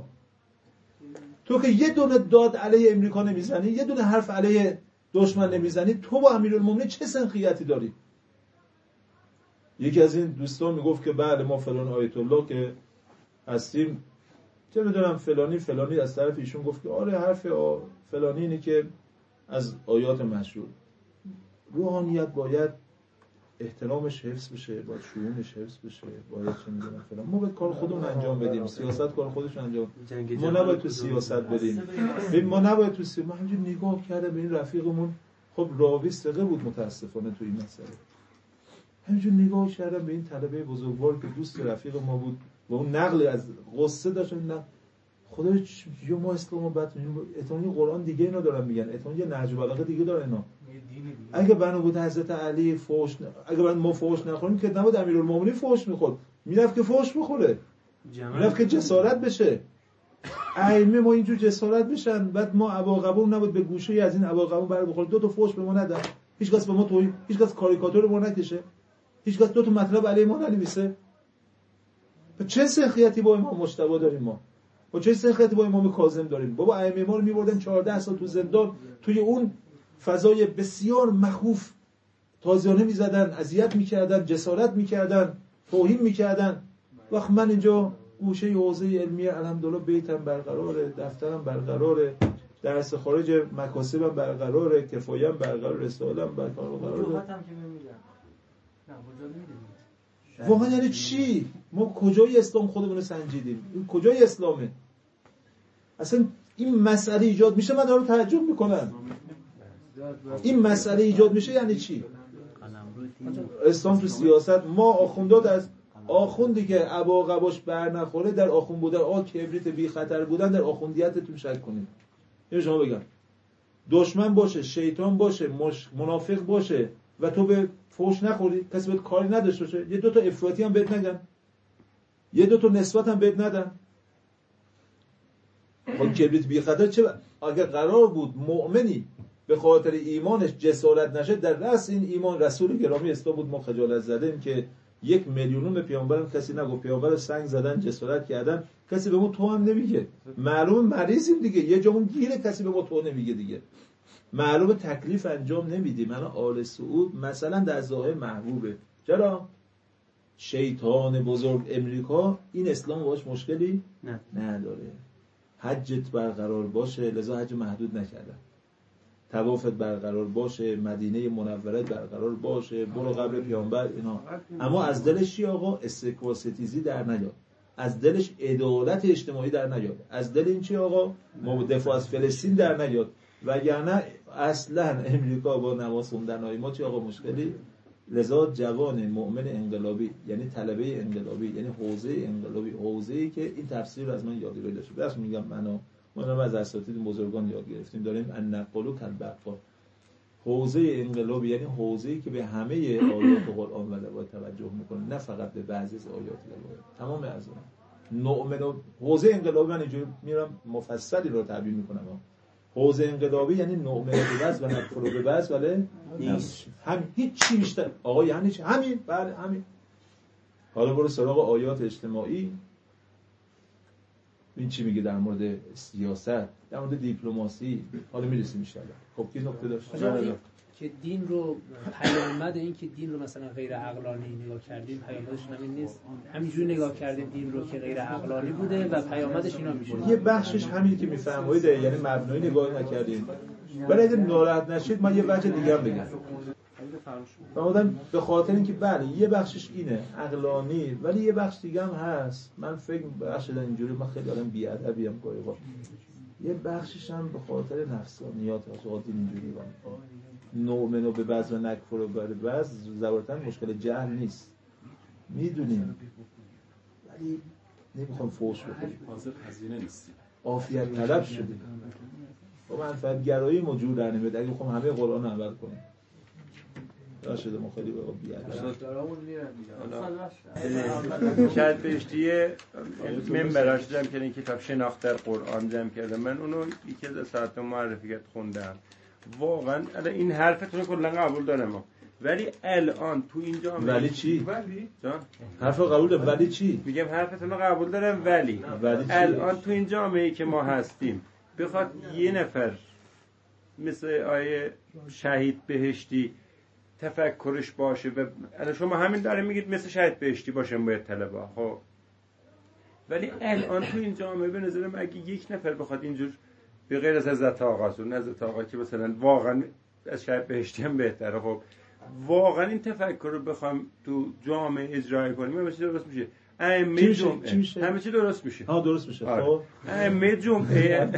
تو که یه دونه داد علیه امریکا نمیزنی، یه دونه حرف علیه دشمن نمیزنی، تو با امیرالمومنین چه سنخیتی داری؟ یکی از این دوستان میگفت که بله ما فلان آیت الله که هستیم، چه میدونم فلانی از طرف ایشون گفت که آره حرف فلانی اینه که از آیات مشهور. روحانیت باید احترامش حفظ بشه، باید شؤونش حفظ بشه، باید چه میدونم فلان. ما باید کار خودمون انجام بدیم، سیاست کار خودش انجام. ما نباید تو سیاست بریم. ما نباید تو سیاست. من همینجوری نگاه کردم به این رفیقمون، خب راوی ثقه بود متاسفانه تو این مسئله. همینجوری نگاه کردم به این طلبه بزرگوار که دوست رفیق ما بود و اون نقل از قصه داشت. نه خدای جو ما اسلامو بعد اتونی قرآن دیگه اینا دارن میگن، اتونی نهج البلاغه دیگه داره اینا. اگه بنا بود حضرت علی فوش اگه ما فوش نخوریم که نبود امیرالمومنین فوش میخورد، میرفت که فوش بخوره، میرفت که جسارت بشه. ائمه ما اینجور جسارت بشن، بعد ما اباقبول نبود به گوشه از این اباقبول بر بخوره، دو تا فوش به ما ندن، هیچ کس به ما توهین، هیچ کس کاریکاتور ما نکشه، هیچ کس دو تا مطلب علی ما ننویسه. چه سنخیتی با امام مجتبی داریم ما؟ با چه سنخیتی با امام کاظم داریم؟ بابا ائمه ما رو میبردن 14 سال تو زندان، توی اون فضای بسیار مخوف تازیانه میزدن، اذیت میکردن، جسارت میکردن، توهین میکردن. وقت من اینجا گوشه حوزه علمی الحمدلله بیتم برقراره، دفترم برقراره، درس خارج مکاسبم برقراره، کفایم برقراره، رسالم برقراره. واقعا یعنی چی؟ ما کجای اسلام خودمون رو سنجیدیم؟ این کجای اسلامه؟ اصلا این مسئله ایجاد میشه من دارم تعجب میکنم. این مسئله ایجاد میشه یعنی چی؟ اسلام تو سیاست. ما آخوندات از آخوندی که اباقباش بر نخوره در آخوند بودن، کبریت بی خطر بودن در آخوندیتتون شک کنید. اینو شما بگم دشمن باشه، شیطان باشه، منافق باشه و تو به فوش نخوری، کسی بهت کاری نداشته باشه، یه دو تا افراطی هم بهت نگن، یه دو تا نسبت هم بهت ندن، اون کبریت بی خطر چه؟ اگر قرار بود مؤمنی به خاطر ایمانش جسارت نشه، در رأس این ایمان رسول گرامی اسلام بود. ما خجالت زدیم که 1 میلیونم به پیامبرم کسی نگفت، پیامبر سنگ زدن، جسارت کردن، کسی به ما تو هم نمیگه. معلوم مریضیم دیگه، یه جامون گیره، کسی به ما تو نمیگه دیگه. معلوم تکلیف انجام نمیدیم. من آل سعود مثلا در ظاهر محبوبه، چرا؟ شیطان بزرگ امریکا این اسلام باش مشکلی نداره. حجت برقرار باشه، لذا حج محدود نکردن. طوافت برقرار باشه، مدینه منورت برقرار باشه، برو قبر پیامبر، اینا. اما از دلش چی آقا؟ استقبال ستیزی در نیاد، از دلش عدالت اجتماعی در نیاد، از دل این چی آقا؟ ما دفاع از فلسطین در نیاد. وگرنه اصلا امریکا با نماز خوندن‌های ما چی آقا مشکلی. لذا جوان مؤمن انقلابی یعنی طلبه انقلابی، یعنی حوزه انقلابی، حوزه‌ای که این تفسیر از من یاد گرفته. بس میگم ما از اساتید بزرگان یاد گرفتیم، داریم ان نقلو کالبقا. حوزه انقلابی یعنی حوزه‌ای که به همه آیات قرآن و روایت توجه میکنه، نه فقط به بعضی از آیات روایت. تمام از اون نؤمن حوزه انقلابی. من اینجوری میرم مفصلی رو تعبیر میکنم. حوزه انقلابی یعنی نؤمن به بعض و نکفر به بعض، ولی هم هیچ چی بیشتر. آقا یعنی چی؟ همین. بله همین. حالا برو سراغ آیات اجتماعی. این چی میگه در مورد سیاست، در مورد دیپلماسی. حالا میرسیم ان شاء الله. خب کی نکته داشت که دین رو پیامد این که دین رو مثلا غیر عقلانی نگاه کردیم پیامدش همین نیست، همینجوری نگاه کردیم دین رو که غیر عقلانی بوده و پیامدش اینا میشه. یه بخشش همین که میفهمید، یعنی مبنایی نگاه نکردیم. ولی اگه ناراحت نشید من یه وجه دیگه هم بگم. فرمودن به خاطر اینکه بله یه بخشش اینه عقلانی، ولی یه بخش دیگه هم هست. من فکر بخشش اینجوری، من خیلی آدم بی‌ادبیم گاهی وقت. یه بخشش هم به خاطر نفسانیات آقا اینجوری بود. نؤمن به بعض و نکفر به بعض ضرورتاً مشکل جهل نیست، میدونیم، ولی نمیخوام فوش بکنیم، حاضر هزینه نیست، عافیت طلب شدیم و منفعت گرایی موجود در نمیاد. اگه بخوام همه قرآن رو عمل کنیم شده ما خیلی شاید بهشتیه منبراش جمع کردن کتاب شناخت در قرآن جمع کردم. من اونو یکی از ساعت معرفی کرد خوندم. واقعا این حرفتون رو کلا قبول دارم، ولی الان تو این جامعه ولی چی؟ ولی جان حرف قبول دارم ولی چی؟ میگم حرفتون رو قبول دارم ولی الان تو این جامعه‌ای که ما هستیم بخواد یه نفر مثل آیه شهید بهشتی تفکرش باشه و الان شما همین داره میگید مثل شهید بهشتی باشن باید طلبا، خب ولی الان تو این جامعه به نظرم اگه یک نفر بخواد اینجور به غیر از حضرت آقا حضرت آقا که مثلا واقعا از شهید بهشتی هم بهتره، خب واقعا این تفکر رو بخوام تو جامعه اجرا کنیم همه چی درست میشه. ائمه جمعه همه چی درست میشه. درست میشه. خب ائمه جمعه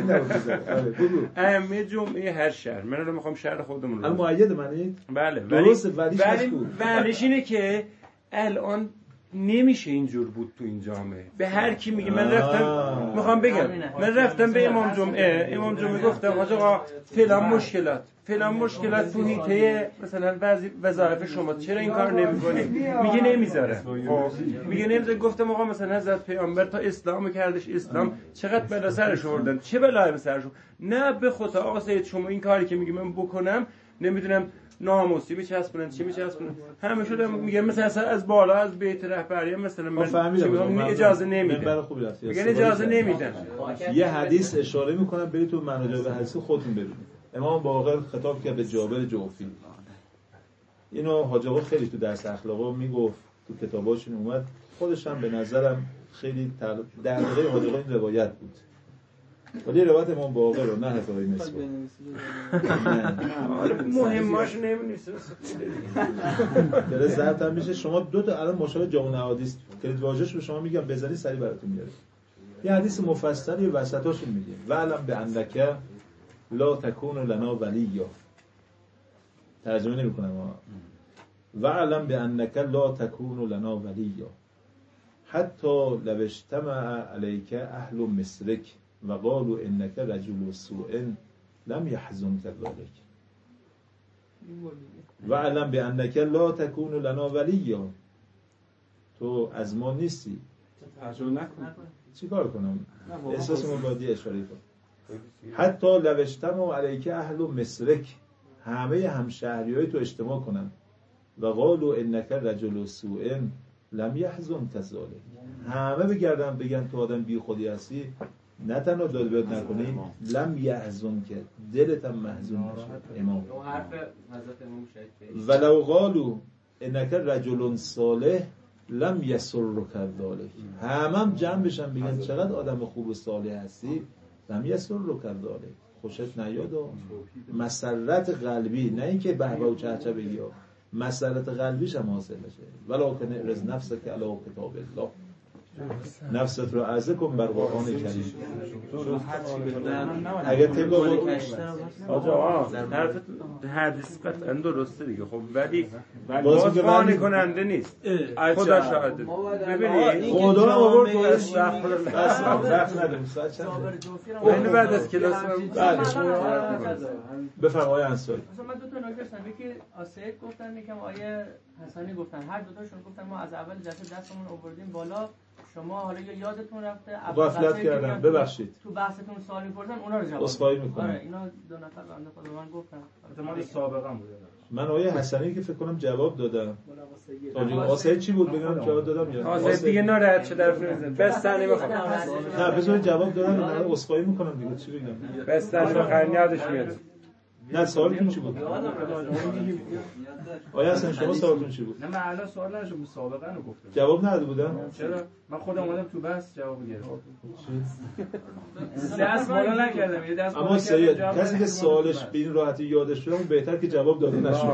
ائمه جمعه هر شهر، من الان میخوام شهر خودمون رو مؤید منید. بله درسته. ولیش اینه که الان نمیشه اینجور بود تو این جامعه. به هر کی میگه من رفتم میخوام بگم من رفتم به امام جمعه گفتم آقا فلان مشکلات تو حیطه مثلا وظایف شما چرا این کار نمی‌کنی؟ میگه نمیذاره. خب میگه نمیذاره. گفتم آقا مثلا حضرت پیامبر تا اسلام کردش، اسلام چقدر بلا سرش آوردن، چه بلایی به سرش؟ نه به خدا آقا سید شما این کاری که میگه من بکنم نمیدونم ناموسی میچسبونن چی میچسبونن همه شده میگه مثلا از بالا از بیت رهبری مثلا من اجازه نمیدم، میگن اجازه نمیدن. یه حدیث اشاره میکنم برید تو مناجع به حدیث خودتون ببینید. امام باقر خطاب کرد به جابر جوفی. اینو حاج آقا خیلی تو درس اخلاق میگفت، تو کتاباشون اومد، خودش هم به نظرم خیلی در واقع حاج آقا این روایت بود، ولی روایت امام باقر رو نه حکایت نسبت مهماش نمی‌نویسه داره ضبط هم میشه. شما دو تا الان مشابه جامع احادیث کلید واژه‌اش به شما میگم بزنی سریع براتون میاره. یه حدیث مفصلی وسطاشون میگه وعلم بانک لا تکون لنا ولیا، ترجمه نمی‌کنم وعلم بانک لا تکون لنا ولیا حتی لو اجتمع علیک اهل مصرک و قالوا انك رجل سوء لم يحزنك ذلك وعلم بانك لا تكون لنا وليا. تو از ما نیستی. ترجمه نکن. چیکار کنم؟ احساس مبادی اشاره کنم. حتی لو اجتمع علیک اهل مصرک، همه همشهریای تو اجتماع کنن و قالوا انك رجل سوء لم يحزنك ذلك، همه بگن تو آدم بی خودی هستی، نه تنها داد بیاد نکنی لم یحزن که دلت هم محزون نشه. امام ولو قالوا انک رجل صالح لم یسرک ذلک، همم جمع بشن بگن چقدر آدم خوب و صالح هستی، لم یسرک ذلک، خوشت نیاد. مسرت قلبی، نه اینکه بهبه و چهچه بگی، مسرت قلبیش هم حاصل نشه. ولکن اعرض نفسک علی کتاب الله، نفست رو عرضه کن بر قرآن کریم. اگر طبق آقا حرف حدیث قطعا درسته دیگه، خب ولی باز قانع کننده نیست. خدا شاهده. ببینید خدا رو آورد وقت نداریم ساعت چند اینو بعد از کلاس بفرمایید انصاری. مثلا من دو تا نکته داشتم، یکی آسید گفتن یکم آیه حسانی گفتن، هر دو تاشون گفتن ما از اول جلسه دستمون آوردیم بالا، شما حالا یا یادتون رفته غفلت کردم، ببخشید. تو بحثتون سوال می‌پرسن اونا رو جواب عذرخواهی می‌کنم. آره اینا دو نفر بنده خدا من گفتن. احتمال سابقا بوده. من آیه حسنی که فکر کنم جواب دادم. آسه چی بود بگم جواب دادم یا آسه دیگه ناراحت شده حرف نمیزنه. بستنی بخوام. نه بذار جواب دادم، من عذرخواهی می‌کنم دیگه چی بگم. بستنی بخوام یادش میاد. نه سوالتون چی بود؟ آیا اصلا شما سوالتون چی بود؟ نه من الان سوال نداشتم، سابقا رو گفتم. جواب نداده بودم؟ چرا؟ من خودم اومدم تو بحث جواب گرفتم. دست بالا نکردم، یه دست اما سید کسی که سوالش به این راحتی یادش شده اون بهتر که جواب داده نشد.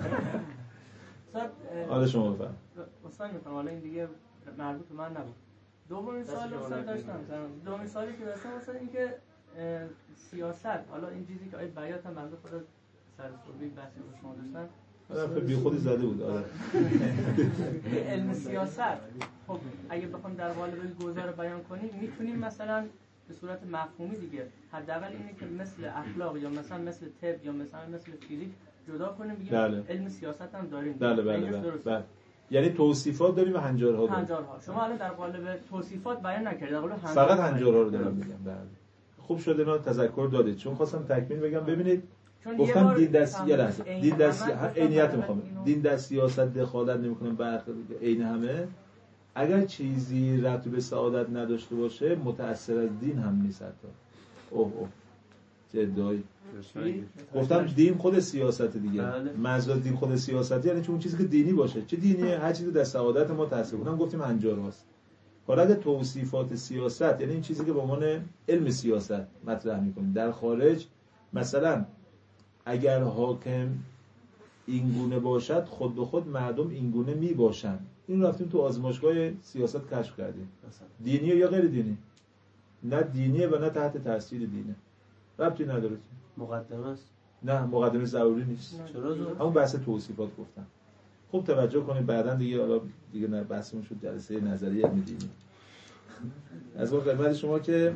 حالا شما بفرمایید. استاد می‌فهمم حالا این دیگه مربوط به من نبود. دومین سوال استاد داشتم. دومین سوالی که داشتم استاد این که سیاست، حالا این چیزی که بیات هم بنده خدا سر صحبی بحثی با شما داشتن آره بی خودی زده بود. آره علم سیاست خب اگه بخوام در قالب گذار بیان کنیم میتونیم مثلا به صورت مفهومی دیگه حداقل اینه که مثل اخلاق یا مثلا مثل طب یا مثل فیزیک جدا کنیم بگیم علم سیاست هم داریم. بله. یعنی توصیفات داریم و هنجارها داریم. شما الان در قالب توصیفات بیان نکردید، در قالب فقط هنجارها رو دارم میگم. بله خوب شد اینا تذکر دادید، چون خواستم تکمیل بگم. ببینید گفتم دین دست عینیت میخوام. دین در سیاست دخالت نمیکنه، عین همه. اگر چیزی ربطی به سعادت نداشته باشه متأثر از دین هم نیست حتی. اوه چه ادعایی. گفتم دین خود سیاست دیگه. منظور دین خود سیاست یعنی چون چیزی که دینی باشه، چه دینیه هر چیزی در سعادت ما تاثیر کنه. گفتیم هنجارهاست. حالا اگه توصیفات سیاست یعنی این چیزی که به عنوان علم سیاست مطرح می‌کنیم در خارج، مثلا اگر حاکم اینگونه باشد خود به خود مردم اینگونه میباشن. این رفتیم تو آزمایشگاه سیاست کشف کردیم. دینیه یا غیر دینی؟ نه دینیه و نه تحت تاثیر دینه. ربطی نداره. مقدمه است؟ نه مقدمه ضروری نیست. چرا؟ همون بحث توصیفات گفتم. خوب توجه کنید بعداً دیگه نه بحثمون شد جلسه نظری علم دینی. از اون خدمت شما که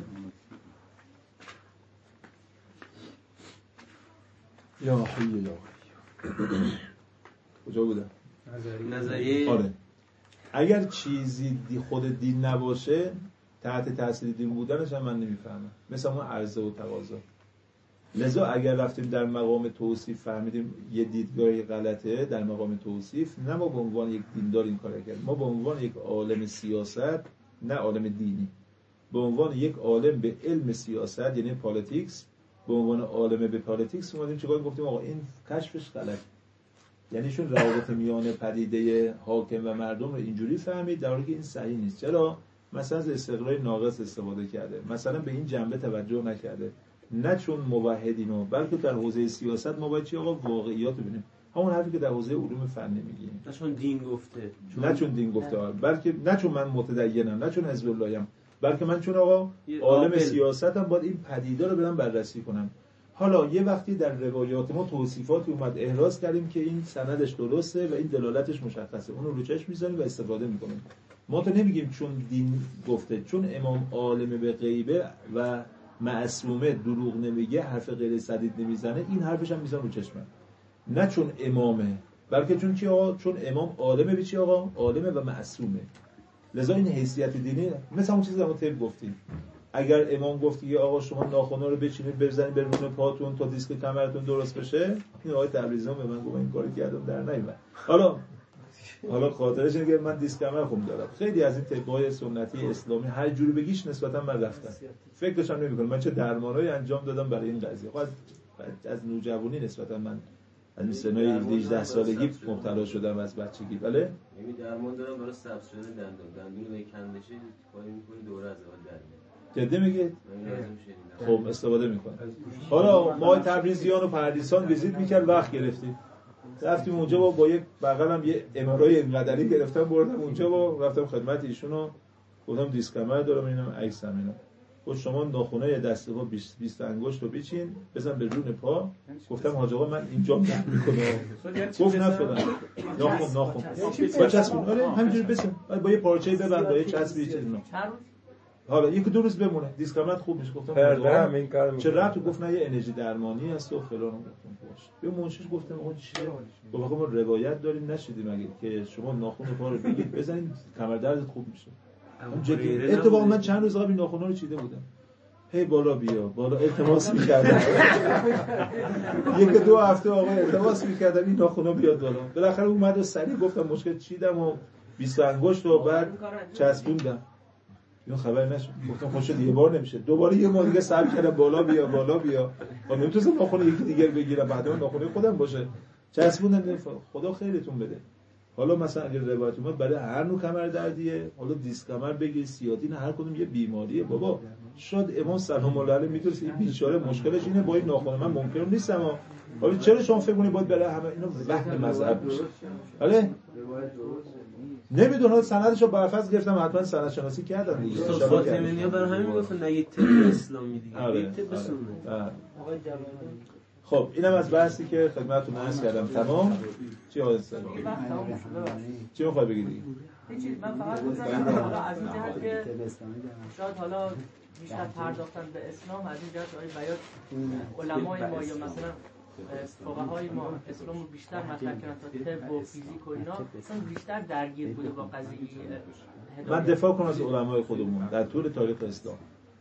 یا حی یا کجا بودم؟ نظریه. آره. اگر چیزی خود دین نباشه تحت تاثیر دین بودنش هم من نمیفهمم. مثلا اون عرضه و تقاضا. لذا اگر رفتیم در مقام توصیف فهمیدیم یه دیدگاهی غلطه در مقام توصیف، نه ما به عنوان یک دیندار این کار کردیم، ما به عنوان یک عالم سیاست، نه عالم دینی، به عنوان یک عالم به علم سیاست یعنی پالیتیکس، به عنوان عالم به پالیتیکس اومدیم چیکار گفتیم آقا این کشفش غلط. یعنی چون روابط میان پدیده حاکم و مردم رو اینجوری فهمید در حالی که این صحیح نیست. چرا؟ مثلا از استقرار ناقص استفاده کرده، مثلا به این جنبه توجه نکرده. نه چون موحدینو، بلکه در حوزه سیاست ما باید چی آقا واقعیات رو ببینیم. همون حرفی که در حوزه علوم فنی میگیم. نه چون دین گفته. نه چون دین گفته، بلکه نه چون من متدینم، نه چون حزب الله‌ام، بلکه من چون آقا عالم سیاستم باید این پدیده رو برام بررسی کنم. حالا یه وقتی در روایات ما توصیفاتی اومد احراز کردیم که این سندش درسته و این دلالتش مشخصه، اون رو چشم می‌ذاریم و استفاده می‌کنیم. ما تو نمیگیم چون دین گفته، چون امام عالم به غیبه و معصومه دروغ نمیگه، حرف غیر سدید نمیزنه، این حرفش هم میزنه رو چشمم. نه چون امامه، بلکه چون چی آقا؟ چون امام عالمه به چی آقا؟ عالمه و معصومه. لذا این حیثیت دینی مثل اون چیزی که ما طب گفتیم. اگر امام گفت که آقا شما ناخنا رو بچینید بزنید بر روی پاتون تا دیسک کمرتون درست بشه، این آقای تبریزی به من گفت این کاری کردم در نیومد. حالا خاطرش اینه که من دیسک کمر خوب دارم. خیلی از این طب‌های سنتی اسلامی هر جوری بگیش نسبتا من رفتم. فکرش هم نمی‌کنم من چه درمانایی انجام دادم برای این قضیه. از نوجوانی نسبتا من از سنای 18 سالگی مبتلا شدم از بچگی. بله یعنی درمان دارم برای سبز شدن دندون رو کندشه کاری می‌کنی دوره از اول در جدی میگه؟ خب استفاده میکنه. حالا ما تبریزیان و پردیسان ویزیت میکرد، وقت گرفتیم رفتیم اونجا با یک بغلم یه امارای قدری گرفتم بردم اونجا و رفتم خدمت ایشونو گفتم دیسک کمر دارم اینم عکسم اینا. خب شما ناخنای دست پا 20 انگشت رو بچین بزن به رون پا. گفتم حاج آقا من اینجا درد میکنه. گفت نه فلان. ناخن با چسبون. آره همینجوری بزن با یه پارچه‌ای ببند با یه چسبی چیز اینا. حالا یک دو روز بمونه دیسکامنت خوب میشه. گفتم پرده این کارو چه ربطی؟ گفت نه یه انرژی درمانی هست و فلان. گفتم باشه. به منشیش گفتم آقا چیه؟ گفت ما روایت داریم نشیدیم مگه که شما ناخن پا رو بگید بزنید کمر دردت خوب میشه. اتفاقا من چند روز قبل ناخنا رو چیده بودم. هی بالا بیا بالا التماس می‌کردم. یک دو هفته آقا التماس می‌کردم این ناخنا بیاد بالا. بالاخره اومد و سریع گفتم مشکل چیدم و 20 انگشت و بعد چسبوندم. اینو خبر نشد. گفتم خوشو یه بار نمیشه. دوباره یه بار دیگه سعی کردم بالا بیا بالا بیا. من نمی‌تونستم ناخن یکی دیگه بگیرم بعدا ناخن خودم باشه. چسبوندم. خدا خیرتون بده. حالا مثلا اگه روایت اومد برای هر نوع کمر دردیه، حالا دیسکمر بگی سیاتین هر کدوم یه بیماریه. بابا شاید امام سلام الله علیه میدونست این بیچاره مشکلش اینه با این ناخن من ممکن نیستم. حالا چرا شما فکر کنید باید برای همه اینا وهم مذهب بشه؟ آره نمیدونم سندشو برفض گرفتم حتما سند شناسی کردم دیگه. فاطمی‌نیا برای همین گفتن نگید طب اسلامی دیگه. طب سنت. خب اینم از بحثی که خدمتتون عرض کردم. تمام. چی حاضر؟ چی می‌خوای بگی دیگه؟ هیچی. من فقط گفتم حالا از این جهت که شاید حالا بیشتر پرداختن به اسلام از این جهت بیان علمای ما یا مثلا فقهای ما اسلام رو بیشتر مطرح کردن تا طب و فیزیک و اینا، چون بیشتر درگیر بوده با قضیه. من دفاع کنم از علمای خودمون در طول تاریخ اسلام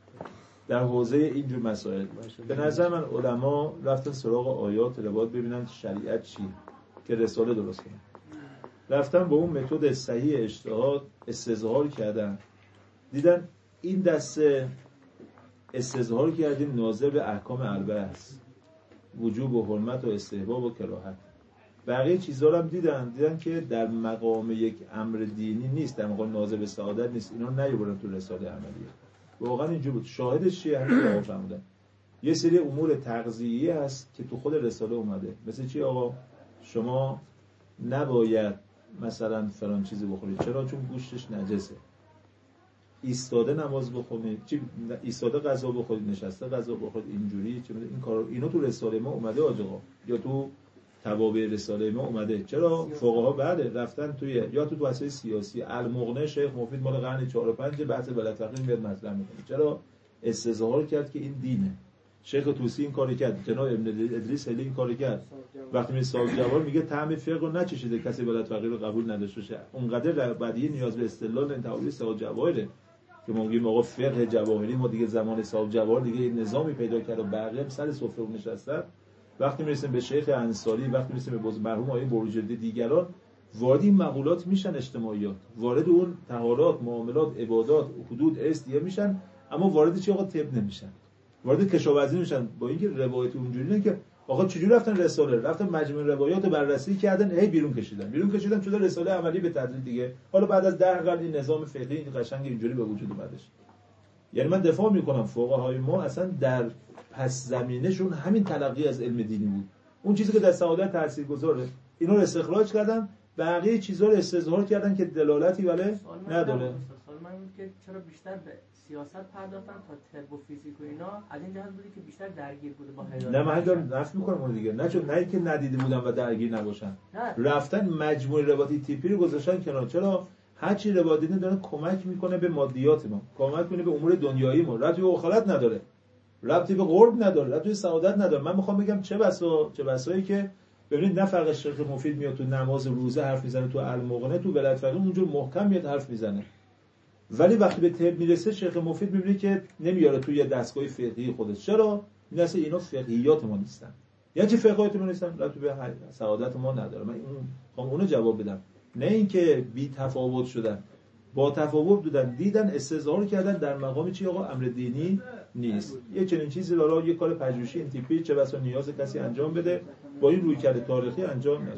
در حوزه اینجور مسائل. به نظر من علما رفتن سراغ آیات روایات ببینن شریعت چیه که رساله درست کنن. رفتن با اون متد صحیح اجتهاد استظهار کردن، دیدن این دسته استظهار کردیم ناظر به احکام اربعه است، وجوب و حرمت و استحباب و کراهت. بقیه چیزا رو هم دیدن که در مقام یک امر دینی نیست، در مقام ناظر به سعادت نیست. اینا نیوردن تو رساله عملیه. واقعا اینجوری بود. شاهدش چیه؟ همین آقا فرمودن یه سری امور تغذیه‌ای هست که تو خود رساله اومده. مثل چی آقا؟ شما نباید مثلا فلان چیزی بخورید. چرا؟ چون گوشتش نجسه. ایستاده نماز بخونید، چی ایستاده غذا بخورید، نشسته غذا بخورید، اینجوری چه این کارا اینو تو رساله ما اومده آقا، یا تو توابع رساله ما اومده. چرا فقها بعد رفتن توی یا تو وسایل سیاسی المغنی شیخ مفید مال قرن 4 و 5 بحث ولایت میاد مطرح میکنه. چرا استظهار کرد که این دینه. شیخ طوسی این کارو کرد، جناب ابن ادریس این کارو کرد. وقتی می سال جواب میگه طعم فقه رو نچشیده کسی ولایت فقیه رو قبول نداشته باشه. اونقدر بعدی نیاز به استدلال انتهایی سال جواهره که ما میگیم آقا فقه جواهری ما دیگه زمان صاحب جواهر دیگه نظامی پیدا کرد و بقیه هم سر سفره نشستن. وقتی میرسیم به شیخ انصاری، وقتی میرسیم به مرحوم آقای بروجردی دیگران، وارد این مقولات میشن، اجتماعیات وارد اون طهارات، معاملات، عبادات، حدود استیه میشن، اما وارد چی آقا طب نمیشن، وارد کشاورزی میشن. با اینکه روایت اونجوری نه که آقا چجوری رفتن رساله، رفتن مجموع روایات رو بررسی کردن، هی بیرون کشیدن شده رساله عملی به تدریج دیگه. حالا بعد از 10 قرن این نظام فقهی این قشنگ اینجوری به وجود اومدش. یعنی من دفاع میکنم فقهای ما اصلا در پس زمینهشون همین تلقی از علم دینی بود. اون چیزی که در سعادت تاثیرگذاره اینا رو استخراج کردن، بقیه چیزا رو استظهار کردن که دلالتی ولی نداره. من که چرا بیشتر به سیاست پرداختن تا طب و فیزیک و اینا، از این جهت بودی که بیشتر درگیر بوده با هدایت. نه من دارم نفی میکنم اون دیگه، نه چون نه که ندیده بودن و درگیر نباشن. رفتن مجموعه روایتی تیپی رو گذاشتن کنار. چرا؟ هر چی روایت دینی داره کمک میکنه به مادیات ما، کمک میکنه به امور دنیایی ما، ربطی به آخرت نداره، ربطی به قرب نداره، ربطی به سعادت نداره. من میخوام بگم چه بسایی که ببینید نه فقط شیخ مفید میاد تو نماز روزه حرف میزنه، تو المغنی تو ولایت فقیه اونجور محکم میاد حرف میزنه، ولی وقتی به طب میرسه شیخ مفید میبینی که نمیاره توی دستگاه فقهی خودش. چرا؟ این اصلا اینا فقهیات ما نیستن. یعنی چه فقهیات ما نیستن؟ ربطی به سعادت ما نداره. من اونو جواب بدم، نه اینکه بی تفاوت شدن، با تفاوت بودن، دیدن استظهار کردن در مقام چی آقا امر دینی نیست. یه چنین چیزی حالا یه کار پژوهشی این تیپی چه بسا نیاز کسی انجام بده با این رویکرد تاریخی انجام نشه.